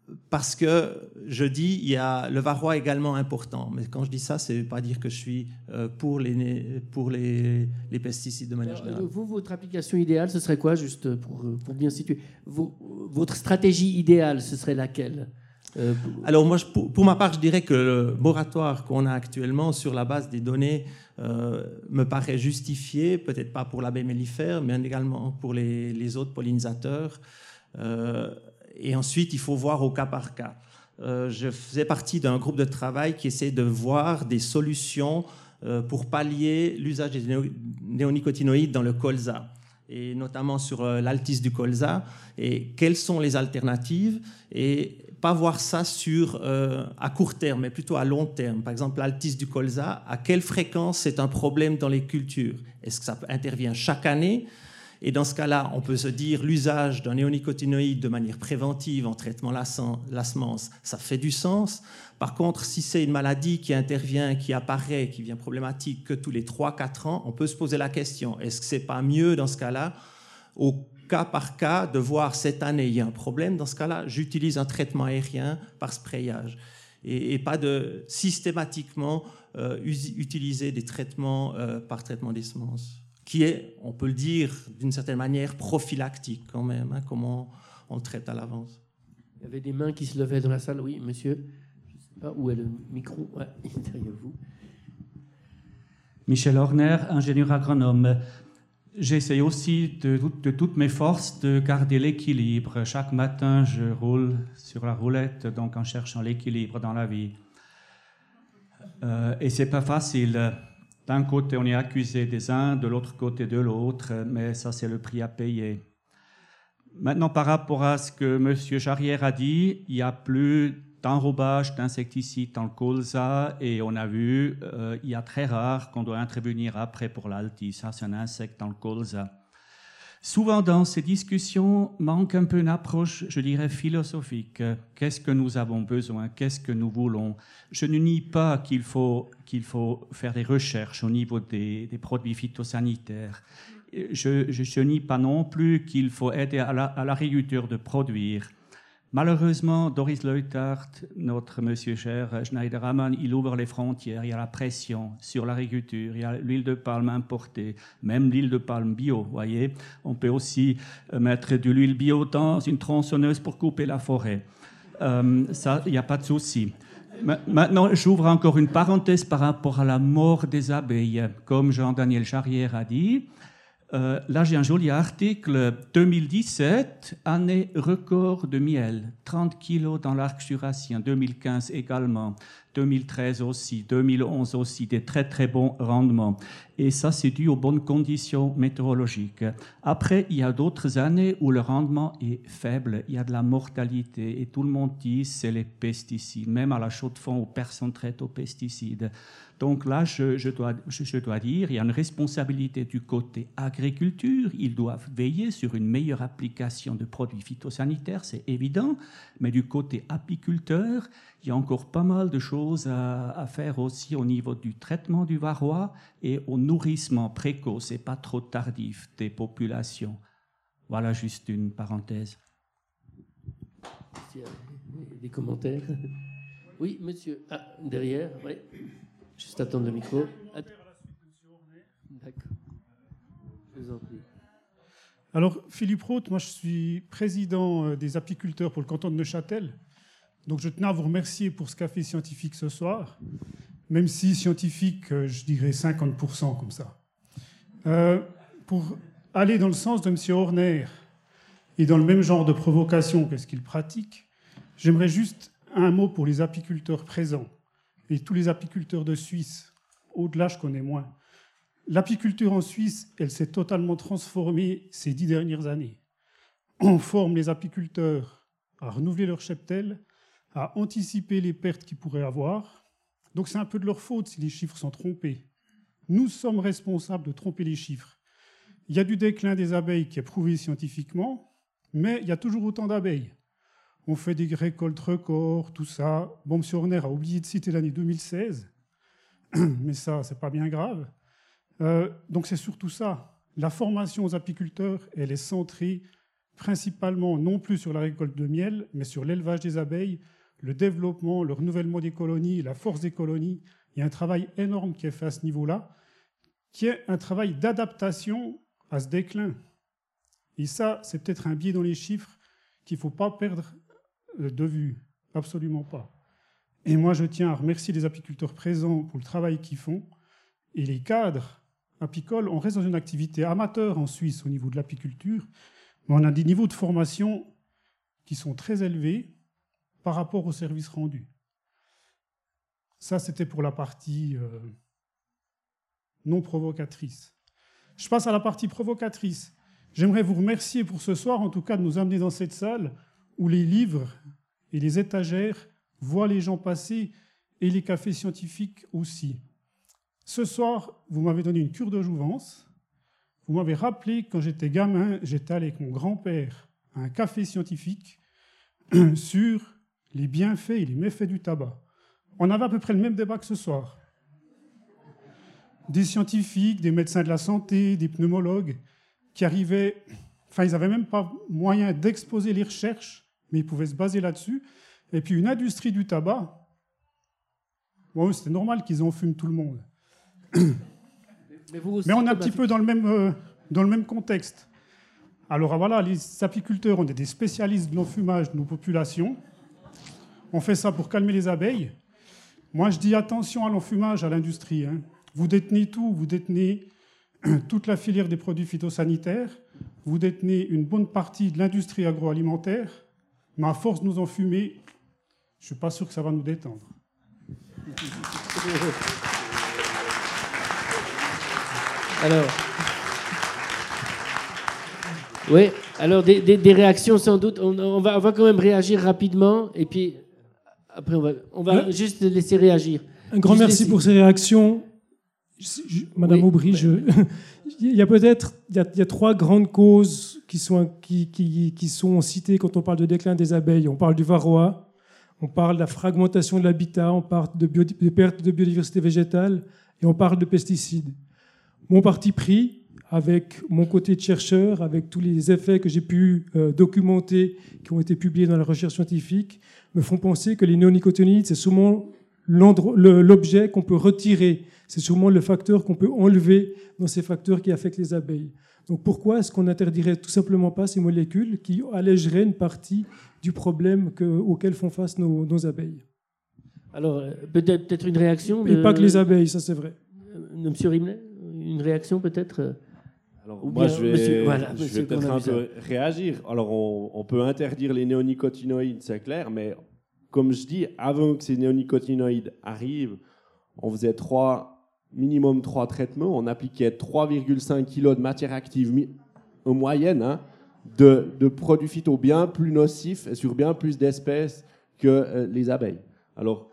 parce que je dis il y a le varroa également important. Mais quand je dis ça, c'est pas dire que je suis pour les pesticides de manière générale. Vous, votre application idéale, ce serait quoi, juste pour bien situer? Votre stratégie idéale, ce serait laquelle? Alors moi, pour ma part, je dirais que le moratoire qu'on a actuellement sur la base des données me paraît justifié, peut-être pas pour l'abeille mellifère, mais également pour les autres pollinisateurs. Et ensuite, il faut voir au cas par cas. Je faisais partie d'un groupe de travail qui essaie de voir des solutions pour pallier l'usage des néonicotinoïdes dans le colza, et notamment sur l'altis du colza, et quelles sont les alternatives, et pas voir ça à court terme, mais plutôt à long terme. Par exemple, l'altis du colza, à quelle fréquence c'est un problème dans les cultures? Est-ce que ça intervient chaque année? Et dans ce cas-là, on peut se dire l'usage d'un néonicotinoïde de manière préventive en traitement la semence, ça fait du sens. Par contre, si c'est une maladie qui intervient, qui apparaît, qui devient problématique que tous les 3-4 ans, on peut se poser la question, est-ce que c'est pas mieux dans ce cas-là, au cas par cas, de voir cette année, il y a un problème, dans ce cas-là, j'utilise un traitement aérien par sprayage. Et pas de systématiquement utiliser des traitements par traitement des semences, qui est, on peut le dire d'une certaine manière, prophylactique quand même, hein, comment on le traite à l'avance. Il y avait des mains qui se levaient dans la salle. Oui, monsieur. Je ne sais pas où est le micro. Ouais, derrière vous. Michel Horner, ingénieur agronome. J'essaie aussi de toutes mes forces de garder l'équilibre. Chaque matin, je roule sur la roulette, donc en cherchant l'équilibre dans la vie. Et c'est pas facile. D'un côté, on est accusé des uns, de l'autre côté de l'autre, mais ça, c'est le prix à payer. Maintenant, par rapport à ce que M. Charrière a dit, il n'y a plus d'enrobage d'insecticides dans le colza, et on a vu, il y a très rare qu'on doit intervenir après pour l'altis. Ça, c'est un insecte dans le colza. Souvent, dans ces discussions, manque un peu une approche, je dirais, philosophique. Qu'est-ce que nous avons besoin? Qu'est-ce que nous voulons? Je ne nie pas qu'il faut faire des recherches au niveau des produits phytosanitaires. Je nie pas non plus qu'il faut aider à l'agriculture de produire. Malheureusement, Doris Leuthard, notre monsieur cher Schneiderman, il ouvre les frontières, il y a la pression sur l'agriculture, il y a l'huile de palme importée, même l'huile de palme bio, voyez. On peut aussi mettre de l'huile bio dans une tronçonneuse pour couper la forêt. Ça, il n'y a pas de souci. Maintenant, j'ouvre encore une parenthèse par rapport à la mort des abeilles. Comme Jean-Daniel Charrière a dit, là, j'ai un joli article, 2017, année record de miel, 30 kilos dans l'arc jurassien, 2015 également, 2013 aussi, 2011 aussi, des très très bons rendements. Et ça, c'est dû aux bonnes conditions météorologiques. Après, il y a d'autres années où le rendement est faible, il y a de la mortalité, et tout le monde dit c'est les pesticides. Même à la Chaux-de-Fonds, personne ne traite aux pesticides. Donc là, je dois dire, il y a une responsabilité du côté agriculture. Ils doivent veiller sur une meilleure application de produits phytosanitaires, c'est évident. Mais du côté apiculteur, il y a encore pas mal de choses à faire aussi au niveau du traitement du varroa et au nourrissement précoce et pas trop tardif des populations. Voilà juste une parenthèse. Des commentaires? Oui, monsieur. Ah, derrière, oui. Juste attendre le micro. D'accord. Je vous en prie. Alors, Philippe Roth, moi je suis président des apiculteurs pour le canton de Neuchâtel. Donc je tenais à vous remercier pour ce café scientifique ce soir, même si scientifique, je dirais 50% comme ça. Pour aller dans le sens de M. Horner et dans le même genre de provocation que ce qu'il pratique, j'aimerais juste un mot pour les apiculteurs présents et tous les apiculteurs de Suisse. Au-delà, je connais moins. L'apiculture en Suisse, elle s'est totalement transformée ces 10 dernières années. On forme les apiculteurs à renouveler leur cheptel, à anticiper les pertes qu'ils pourraient avoir. Donc c'est un peu de leur faute si les chiffres sont trompés. Nous sommes responsables de tromper les chiffres. Il y a du déclin des abeilles qui est prouvé scientifiquement, mais il y a toujours autant d'abeilles. On fait des récoltes records, tout ça. Bon, M. Horner a oublié de citer l'année 2016, mais ça, c'est pas bien grave. Donc c'est surtout ça. La formation aux apiculteurs, elle est centrée principalement non plus sur la récolte de miel, mais sur l'élevage des abeilles, le développement, le renouvellement des colonies, la force des colonies. Il y a un travail énorme qui est fait à ce niveau-là, qui est un travail d'adaptation à ce déclin. Et ça, c'est peut-être un biais dans les chiffres qu'il ne faut pas perdre de vue, absolument pas. Et moi, je tiens à remercier les apiculteurs présents pour le travail qu'ils font, et les cadres apicoles. On reste dans une activité amateur en Suisse au niveau de l'apiculture, mais on a des niveaux de formation qui sont très élevés par rapport aux services rendus. Ça, c'était pour la partie non provocatrice. Je passe à la partie provocatrice. J'aimerais vous remercier pour ce soir, en tout cas, de nous amener dans cette salle où les livres et les étagères voient les gens passer et les cafés scientifiques aussi. Ce soir, vous m'avez donné une cure de jouvence. Vous m'avez rappelé que quand j'étais gamin, j'étais allé avec mon grand-père à un café scientifique sur les bienfaits et les méfaits du tabac. On avait à peu près le même débat que ce soir. Des scientifiques, des médecins de la santé, des pneumologues qui arrivaient... Enfin, ils n'avaient même pas moyen d'exposer les recherches, mais ils pouvaient se baser là-dessus. Et puis une industrie du tabac, bon, c'était normal qu'ils en fument tout le monde. Mais on est un petit peu dans le même contexte. Alors voilà, les apiculteurs, on est des spécialistes de l'enfumage de nos populations. On fait ça pour calmer les abeilles. Moi, je dis attention à l'enfumage, à l'industrie. Vous détenez tout, vous détenez toute la filière des produits phytosanitaires, vous détenez une bonne partie de l'industrie agroalimentaire, mais à force de nous enfumer, je ne suis pas sûr que ça va nous détendre. Alors, oui, alors des réactions sans doute. On va quand même réagir rapidement et puis après on va juste laisser réagir. Un grand merci pour ces réactions. Madame Aubry, il y a trois grandes causes qui sont citées quand on parle de déclin des abeilles. On parle du varroa, on parle de la fragmentation de l'habitat, on parle de perte de biodiversité végétale et on parle de pesticides. Mon parti pris, avec mon côté de chercheur, avec tous les effets que j'ai pu documenter, qui ont été publiés dans la recherche scientifique, me font penser que les néonicotinoïdes, c'est souvent l'objet qu'on peut retirer. C'est sûrement le facteur qu'on peut enlever dans ces facteurs qui affectent les abeilles. Donc pourquoi est-ce qu'on n'interdirait tout simplement pas ces molécules qui allégeraient une partie du problème auquel font face nos abeilles? Alors, peut-être une réaction Et pas que les abeilles, ça c'est vrai. Monsieur Rimlet, une réaction peut-être? Alors, moi, je vais peut-être un peu réagir. Alors, on peut interdire les néonicotinoïdes, c'est clair, mais comme je dis, avant que ces néonicotinoïdes arrivent, on faisait minimum 3 traitements, on appliquait 3,5 kg de matière active en moyenne de produits phyto bien plus nocifs et sur bien plus d'espèces que les abeilles. Alors,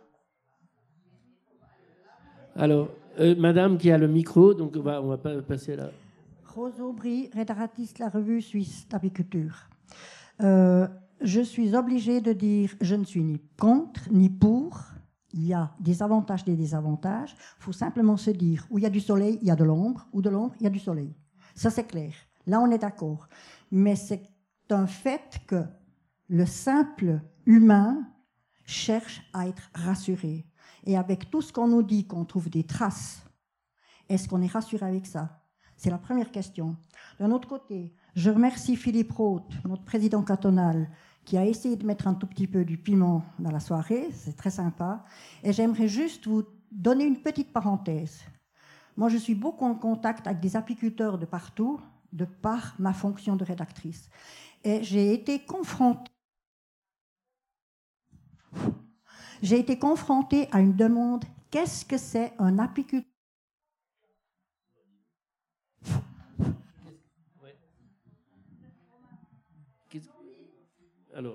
madame qui a le micro, donc on va passer là. Rose Aubry, rédactrice de la revue suisse d'apiculture. Je suis obligée de dire, je ne suis ni contre ni pour. Il y a des avantages et des désavantages. Il faut simplement se dire, où il y a du soleil, il y a de l'ombre, ou de l'ombre, il y a du soleil. Ça, c'est clair. Là, on est d'accord. Mais c'est un fait que le simple humain cherche à être rassuré. Et avec tout ce qu'on nous dit, qu'on trouve des traces, est-ce qu'on est rassuré avec ça? C'est la première question. D'un autre côté, je remercie Philippe Roth, notre président cantonal, qui a essayé de mettre un tout petit peu du piment dans la soirée. C'est très sympa. Et j'aimerais juste vous donner une petite parenthèse. Moi, je suis beaucoup en contact avec des apiculteurs de partout, de par ma fonction de rédactrice. Et j'ai été confrontée à une demande. Qu'est-ce que c'est un apiculteur? Alors,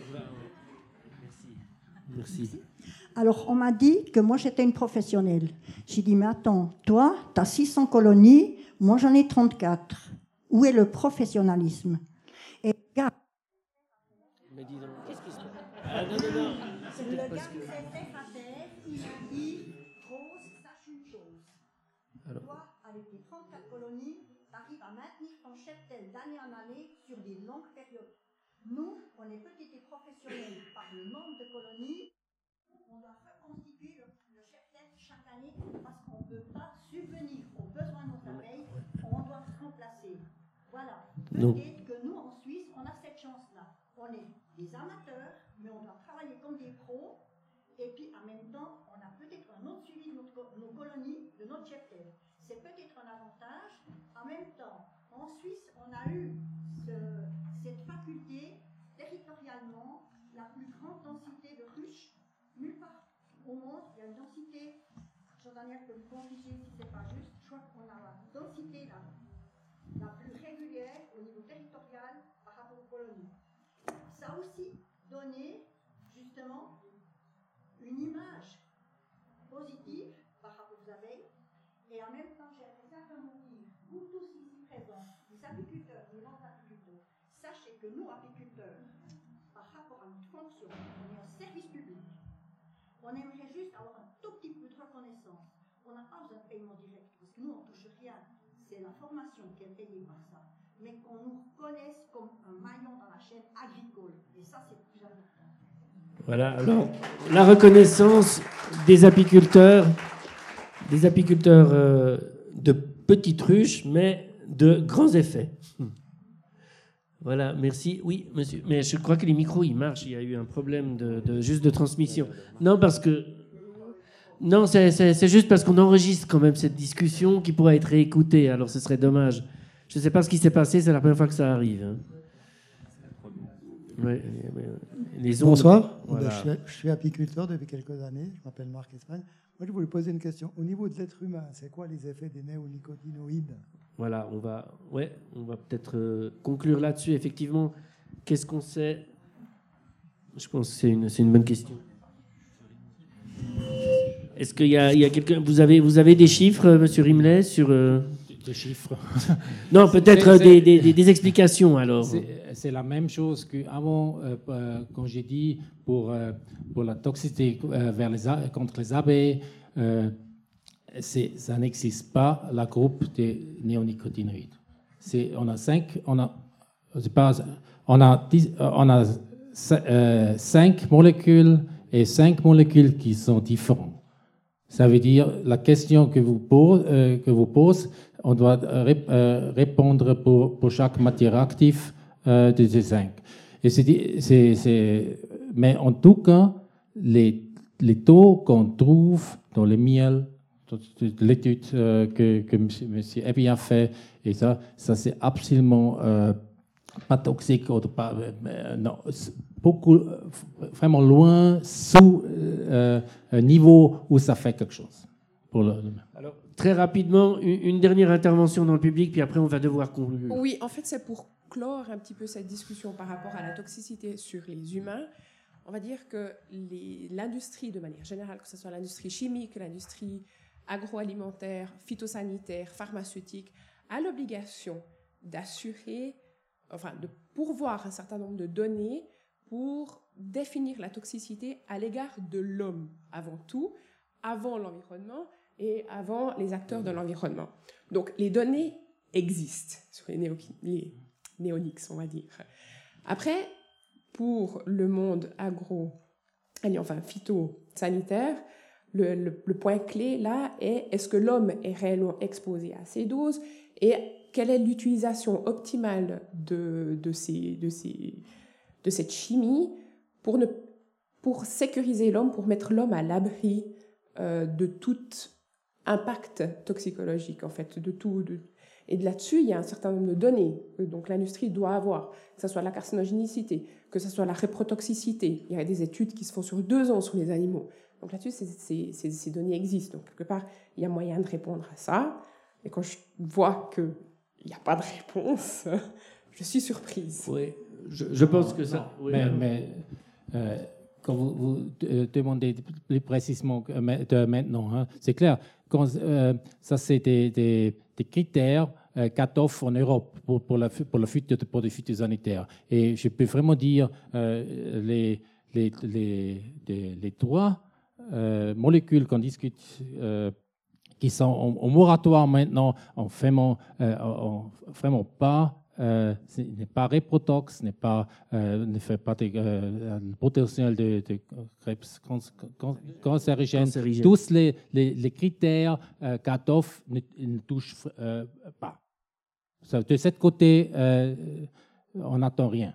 merci. Alors, on m'a dit que moi, j'étais une professionnelle. J'ai dit, mais attends, toi, tu as 600 colonies, moi, j'en ai 34. Où est le professionnalisme? Et regarde. Mais dis donc, qu'est-ce qui se passe? Non. Le gars qui s'est fait frater, il a dit, Rose, sache une chose. Alors. Toi, avec tes 34 colonies, tu arrive à maintenir ton cheptel d'année en année sur des longues périodes. Nous, on est petits et professionnels par le nombre de colonies. On doit reconstituer le cheptel chaque année parce qu'on ne peut pas subvenir aux besoins de nos abeilles. On doit se remplacer. Voilà. Peut-être que nous, en Suisse, on a cette chance-là. On est des amateurs, mais on doit travailler comme des pros. Et puis, en même temps, on a peut-être un autre suivi de nos colonies, de notre cheptel. C'est peut-être un avantage. En même temps, en Suisse, on a eu cette faculté, territorialement, la plus grande densité de ruches. Nulle part au monde, il y a une densité, Jean-Daniel peut me corriger si ce n'est pas juste, je crois qu'on a la densité la plus régulière au niveau territorial par rapport aux colonies. Ça a aussi donné, justement, une image positive par rapport aux abeilles. Et en même temps, j'aimerais simplement dire, vous tous ici présents, les apiculteurs, les non-apiculteurs, sachez que nous, apiculteurs, par rapport à notre fonction, on est un service public. On aimerait juste avoir un tout petit peu de reconnaissance. On n'a pas besoin de paiement direct, parce que nous, on ne touche rien. C'est la formation qui est payée par ça. Mais qu'on nous reconnaisse comme un maillon dans la chaîne agricole. Et ça, c'est le plus important. Voilà, alors, la reconnaissance des apiculteurs de petites ruches, mais de grands effets. Voilà, merci. Oui, monsieur, mais je crois que les micros, ils marchent. Il y a eu un problème juste de transmission. Non, parce que... Non, c'est juste parce qu'on enregistre quand même cette discussion qui pourrait être réécoutée, alors ce serait dommage. Je ne sais pas ce qui s'est passé, c'est la première fois que ça arrive. Hein. Ouais, les ondes, bonsoir, voilà. Je suis apiculteur depuis quelques années, je m'appelle Marc Espagne. Moi, je voulais poser une question. Au niveau de l'être humain, c'est quoi les effets des néonicotinoïdes? Voilà, on va peut-être conclure là-dessus. Effectivement, qu'est-ce qu'on sait? Je pense que c'est une bonne question. Est-ce qu'il y a quelqu'un... Vous avez des chiffres, Monsieur Rimlet, sur... Des chiffres. Non, peut-être des explications, alors. C'est la même chose qu'avant, quand j'ai dit pour la toxicité contre les abeilles, ça n'existe pas, la groupe des néonicotinoïdes. On a 5 molécules et 5 molécules qui sont différentes. Ça veut dire la question que vous posez, on doit répondre pour chaque matière active de ces 5. Mais en tout cas, les taux qu'on trouve dans le miel, l'étude que M. Ebi a fait, et ça c'est absolument pas toxique, non, beaucoup, vraiment loin sous un niveau où ça fait quelque chose. Alors, très rapidement, une dernière intervention dans le public, puis après on va devoir conclure. Oui, en fait, c'est pour clore un petit peu cette discussion par rapport à la toxicité sur les humains. On va dire que l'industrie, de manière générale, que ce soit l'industrie chimique, l'industrie agroalimentaire, phytosanitaire, pharmaceutique, a l'obligation d'assurer, enfin, de pourvoir un certain nombre de données pour définir la toxicité à l'égard de l'homme, avant tout, avant l'environnement et avant les acteurs de l'environnement. Donc, les données existent sur les néoniques, on va dire. Après, pour le monde phytosanitaire, le point clé là est-ce que l'homme est réellement exposé à ces doses et quelle est l'utilisation optimale de cette chimie pour sécuriser l'homme, pour mettre l'homme à l'abri de tout impact toxicologique, en fait, et là-dessus, il y a un certain nombre de données que donc l'industrie doit avoir, que ce soit la carcinogénicité, que ce soit la reprotoxicité. Il y a des études qui se font sur 2 ans sur les animaux. Donc là-dessus, ces données existent. Donc quelque part, il y a moyen de répondre à ça. Et quand je vois qu'il n'y a pas de réponse, je suis surprise. Oui, je pense que ça... Oui, quand vous demandez plus précisément maintenant, hein, c'est clair, quand, ça c'est des critères cut-off en Europe pour les phytosanitaires. Et je peux vraiment dire les 3 molécules qu'on discute qui sont au moratoire maintenant, on vraiment pas. Ce n'est pas reprotox, ne fait pas de potentiel de cancérigène. Tous les critères CATOF ne touchent pas. De ce côté, on n'attend rien.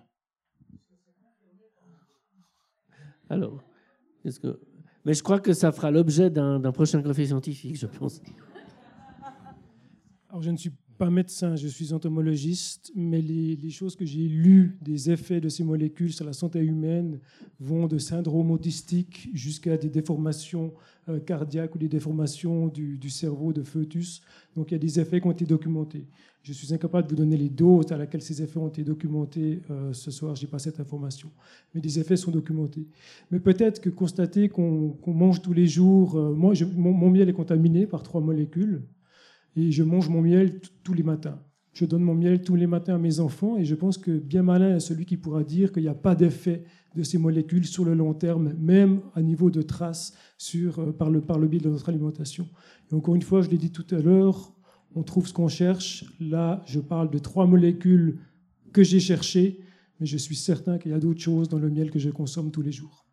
Alors, mais je crois que ça fera l'objet d'un prochain café scientifique, je pense. Alors, je ne suis pas médecin, je suis entomologiste, mais les choses que j'ai lues des effets de ces molécules sur la santé humaine vont de syndrome autistique jusqu'à des déformations cardiaques ou des déformations du cerveau de fœtus. Donc il y a des effets qui ont été documentés. Je suis incapable de vous donner les doses à laquelle ces effets ont été documentés ce soir, je n'ai pas cette information. Mais des effets sont documentés. Mais peut-être que constater qu'on mange tous les jours... mon miel est contaminé par 3 molécules. Et je mange mon miel tous les matins. Je donne mon miel tous les matins à mes enfants et je pense que bien malin est celui qui pourra dire qu'il n'y a pas d'effet de ces molécules sur le long terme, même à niveau de traces par le biais de notre alimentation. Et encore une fois, je l'ai dit tout à l'heure, on trouve ce qu'on cherche. Là, je parle de 3 molécules que j'ai cherchées, mais je suis certain qu'il y a d'autres choses dans le miel que je consomme tous les jours.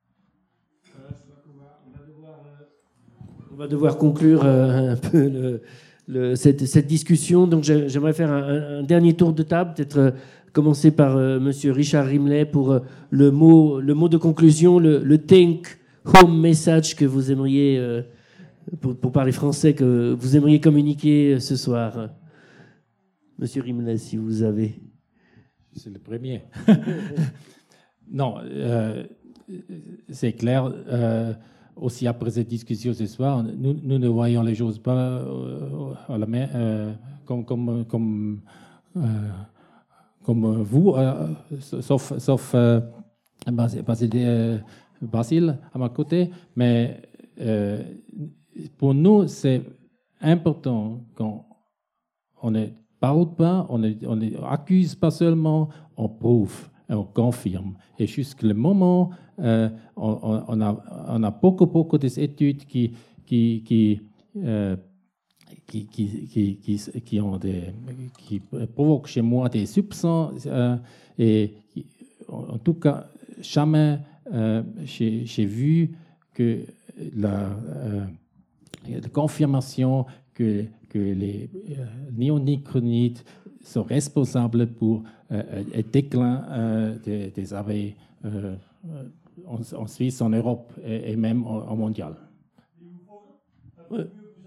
On va devoir conclure un peu cette discussion. Donc, j'aimerais faire un dernier tour de table, peut-être commencer par Monsieur Richard Rimley pour le mot de conclusion, le take home message que vous aimeriez, pour parler français, que vous aimeriez communiquer ce soir. Monsieur Rimley, si vous avez. C'est le premier. Non, c'est clair. Aussi après cette discussion ce soir, nous ne voyons les choses pas à la main, comme vous, sauf Basile à ma côté. Mais pour nous, c'est important quand on ne parle pas, on ne accuse pas seulement, on prouve. On confirme. Et jusqu'à le moment, on a beaucoup d'études qui provoquent chez moi des soupçons. Et en tout cas, jamais j'ai vu que la confirmation que les néonicotinoïdes sont responsables pour le déclin des abeilles en Suisse, en Europe et même en mondial. Ouais.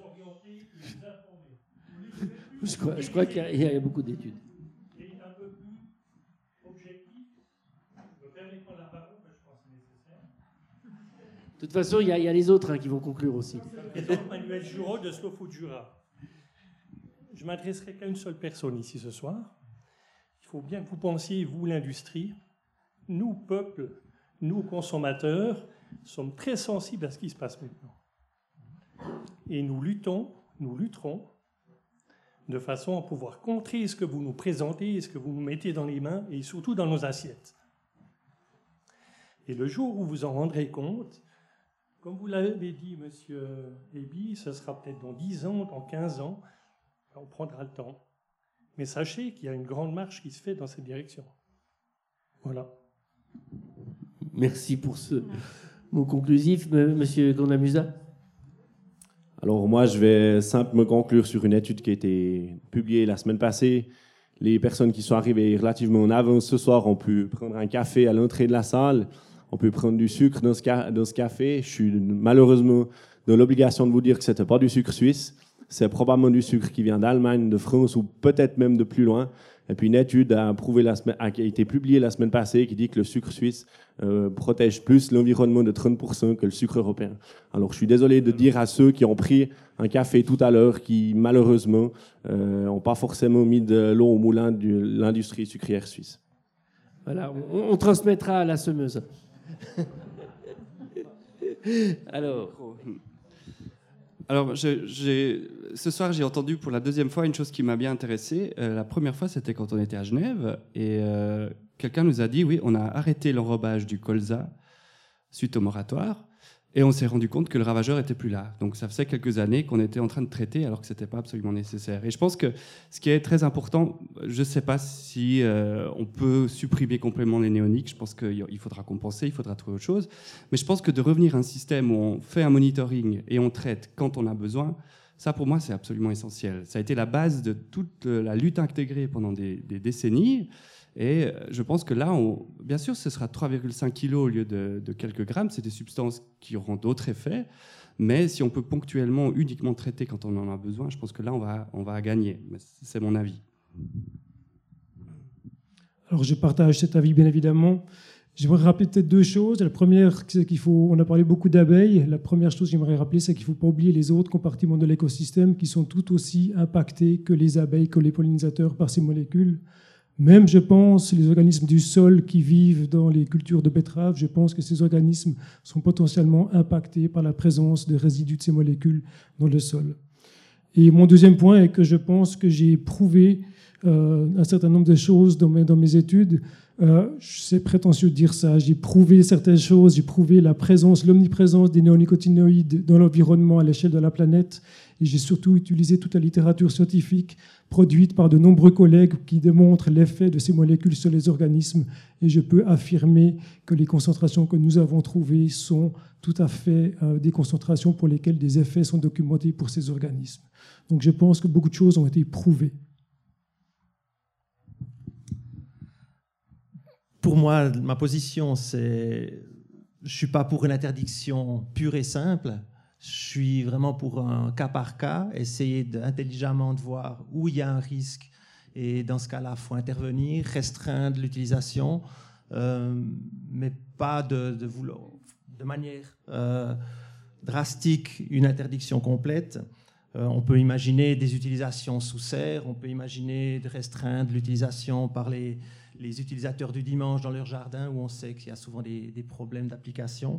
Je crois qu'il y a beaucoup d'études. De toute façon, il y a les autres qui vont conclure aussi. Manuel Juro de Slow Food Jura. Je ne m'adresserai qu'à une seule personne ici ce soir. Il faut bien que vous pensiez, vous, l'industrie, nous, peuple, nous, consommateurs, sommes très sensibles à ce qui se passe maintenant. Et nous lutterons de façon à pouvoir contrer ce que vous nous présentez, ce que vous nous mettez dans les mains et surtout dans nos assiettes. Et le jour où vous en rendrez compte, comme vous l'avez dit, monsieur Ebi, ce sera peut-être dans 10 ans, dans 15 ans, on prendra le temps. Mais sachez qu'il y a une grande marche qui se fait dans cette direction. Voilà. Merci pour ce mot conclusif, monsieur Cornamusa. Alors moi, je vais simplement conclure sur une étude qui a été publiée la semaine passée. Les personnes qui sont arrivées relativement en avance ce soir ont pu prendre un café à l'entrée de la salle. On peut prendre du sucre dans ce café. Je suis malheureusement dans l'obligation de vous dire que ce n'était pas du sucre suisse. C'est probablement du sucre qui vient d'Allemagne, de France ou peut-être même de plus loin. Et puis une étude qui a été publiée la semaine passée qui dit que le sucre suisse protège plus l'environnement de 30% que le sucre européen. Alors je suis désolé de dire à ceux qui ont pris un café tout à l'heure qui malheureusement n'ont pas forcément mis de l'eau au moulin de l'industrie sucrière suisse. Voilà, on transmettra à la semeuse. Alors, ce soir, j'ai entendu pour la deuxième fois une chose qui m'a bien intéressé. La première fois, c'était quand on était à Genève, et quelqu'un nous a dit, oui, on a arrêté l'enrobage du colza suite au moratoire, Et on s'est rendu compte que le ravageur était plus là. Donc ça faisait quelques années qu'on était en train de traiter alors que ce n'était pas absolument nécessaire. Et je pense que ce qui est très important, je ne sais pas si on peut supprimer complètement les néoniques. Je pense qu'il faudra compenser, il faudra trouver autre chose. Mais je pense que de revenir à un système où on fait un monitoring et on traite quand on a besoin, ça pour moi c'est absolument essentiel. Ça a été la base de toute la lutte intégrée pendant des décennies. Et je pense que là, bien sûr, ce sera 3,5 kg au lieu de quelques grammes. C'est des substances qui auront d'autres effets. Mais si on peut ponctuellement, uniquement traiter quand on en a besoin, je pense que là, on va gagner. C'est mon avis. Alors, je partage cet avis, bien évidemment. J'aimerais rappeler peut-être deux choses. La première, c'est on a parlé beaucoup d'abeilles. La première chose que j'aimerais rappeler, c'est qu'il ne faut pas oublier les autres compartiments de l'écosystème qui sont tout aussi impactés que les abeilles, que les pollinisateurs par ces molécules. Même, je pense, les organismes du sol qui vivent dans les cultures de betteraves, je pense que ces organismes sont potentiellement impactés par la présence de résidus de ces molécules dans le sol. Et mon deuxième point est que je pense que j'ai prouvé un certain nombre de choses dans mes études. C'est prétentieux de dire ça. J'ai prouvé certaines choses. J'ai prouvé l'omniprésence des néonicotinoïdes dans l'environnement à l'échelle de la planète. Et j'ai surtout utilisé toute la littérature scientifique produite par de nombreux collègues qui démontrent l'effet de ces molécules sur les organismes. Et je peux affirmer que les concentrations que nous avons trouvées sont tout à fait des concentrations pour lesquelles des effets sont documentés pour ces organismes. Donc je pense que beaucoup de choses ont été prouvées. Pour moi, ma position, c'est... Je ne suis pas pour une interdiction pure et simple. Je suis vraiment pour un cas par cas, essayer intelligemment de voir où il y a un risque. Et dans ce cas-là, il faut intervenir, restreindre l'utilisation, mais pas de manière drastique une interdiction complète. On peut imaginer des utilisations sous serre, on peut imaginer de restreindre l'utilisation par les utilisateurs du dimanche dans leur jardin, où on sait qu'il y a souvent des problèmes d'application.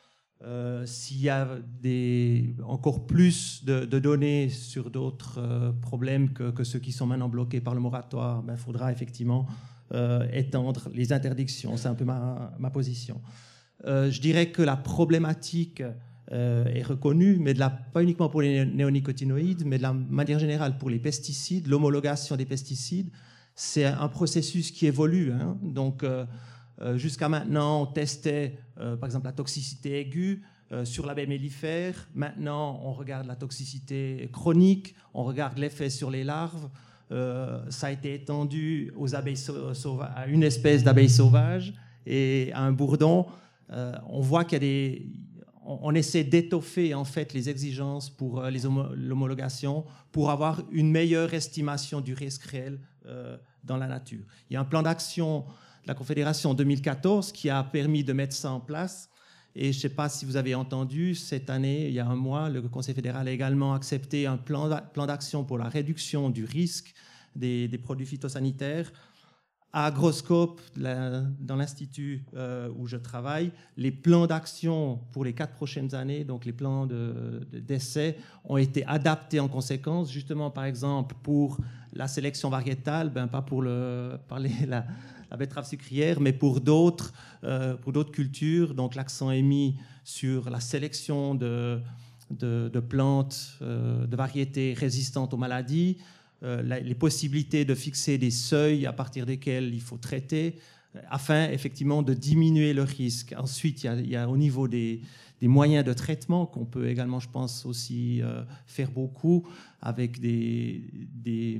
S'il y a encore plus de données sur d'autres problèmes que ceux qui sont maintenant bloqués par le moratoire, il faudra effectivement étendre les interdictions. C'est un peu ma position. Je dirais que la problématique est reconnue, mais pas uniquement pour les néonicotinoïdes, mais de la manière générale pour les pesticides, l'homologation des pesticides. C'est un processus qui évolue. Hein. Donc, jusqu'à maintenant, on testait, par exemple, la toxicité aiguë sur l'abeille mellifère. Maintenant, on regarde la toxicité chronique, on regarde l'effet sur les larves. Ça a été étendu aux abeilles à une espèce d'abeille sauvage et à un bourdon. On voit qu'il y a on essaie d'étoffer en fait les exigences pour l'homologation pour avoir une meilleure estimation du risque réel dans la nature. Il y a un plan d'action de la Confédération en 2014 qui a permis de mettre ça en place. Et je ne sais pas si vous avez entendu, cette année, il y a un mois, le Conseil fédéral a également accepté un plan d'action pour la réduction du risque des produits phytosanitaires. À Agroscope, dans l'institut où je travaille, les plans d'action pour les 4 prochaines années, donc les plans d'essai, ont été adaptés en conséquence, justement, par exemple, pour la sélection variétale, pas pour la betterave sucrière, mais pour d'autres cultures. Donc l'accent est mis sur la sélection de plantes, de variétés résistantes aux maladies, les possibilités de fixer des seuils à partir desquels il faut traiter, afin effectivement de diminuer le risque. Ensuite, il y a au niveau des moyens de traitement qu'on peut également, je pense, aussi faire beaucoup avec des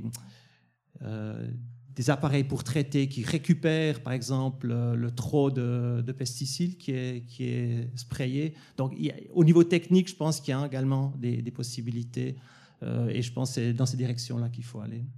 appareils pour traiter qui récupèrent, par exemple, le trop de pesticides qui est sprayé. Donc, au niveau technique, je pense qu'il y a également des possibilités. Et je pense que c'est dans ces directions-là qu'il faut aller.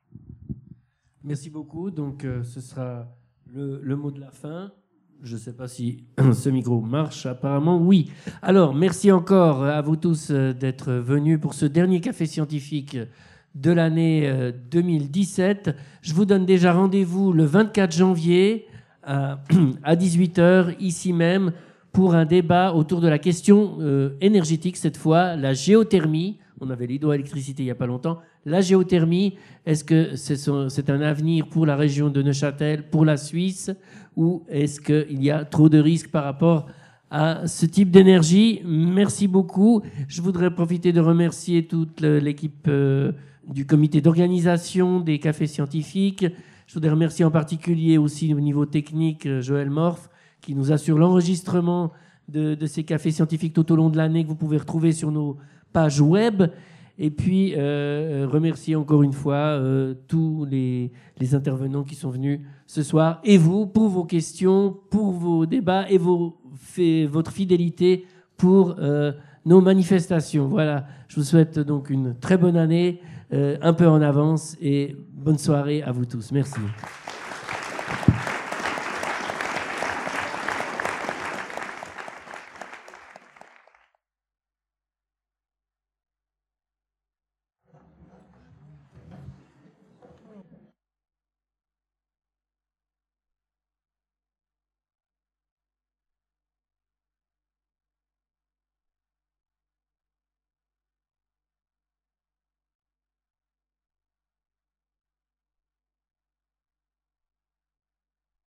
Merci beaucoup. Donc, ce sera le mot de la fin. Je ne sais pas si ce micro marche. Apparemment, oui. Alors, merci encore à vous tous d'être venus pour ce dernier café scientifique de l'année 2017. Je vous donne déjà rendez-vous le 24 janvier à 18h, ici même, pour un débat autour de la question énergétique, cette fois, la géothermie. On avait l'hydroélectricité il n'y a pas longtemps. La géothermie, est-ce que c'est un avenir pour la région de Neuchâtel, pour la Suisse, ou est-ce qu'il y a trop de risques par rapport à ce type d'énergie. Merci beaucoup. Je voudrais profiter de remercier toute l'équipe du comité d'organisation des cafés scientifiques. Je voudrais remercier en particulier aussi au niveau technique Joël Morph, qui nous assure l'enregistrement de ces cafés scientifiques tout au long de l'année que vous pouvez retrouver sur nos pages web. Et puis, remercier encore une fois tous les intervenants qui sont venus ce soir, et vous, pour vos questions, pour vos débats et votre fidélité pour nos manifestations. Voilà, je vous souhaite donc une très bonne année, un peu en avance, et bonne soirée à vous tous. Merci.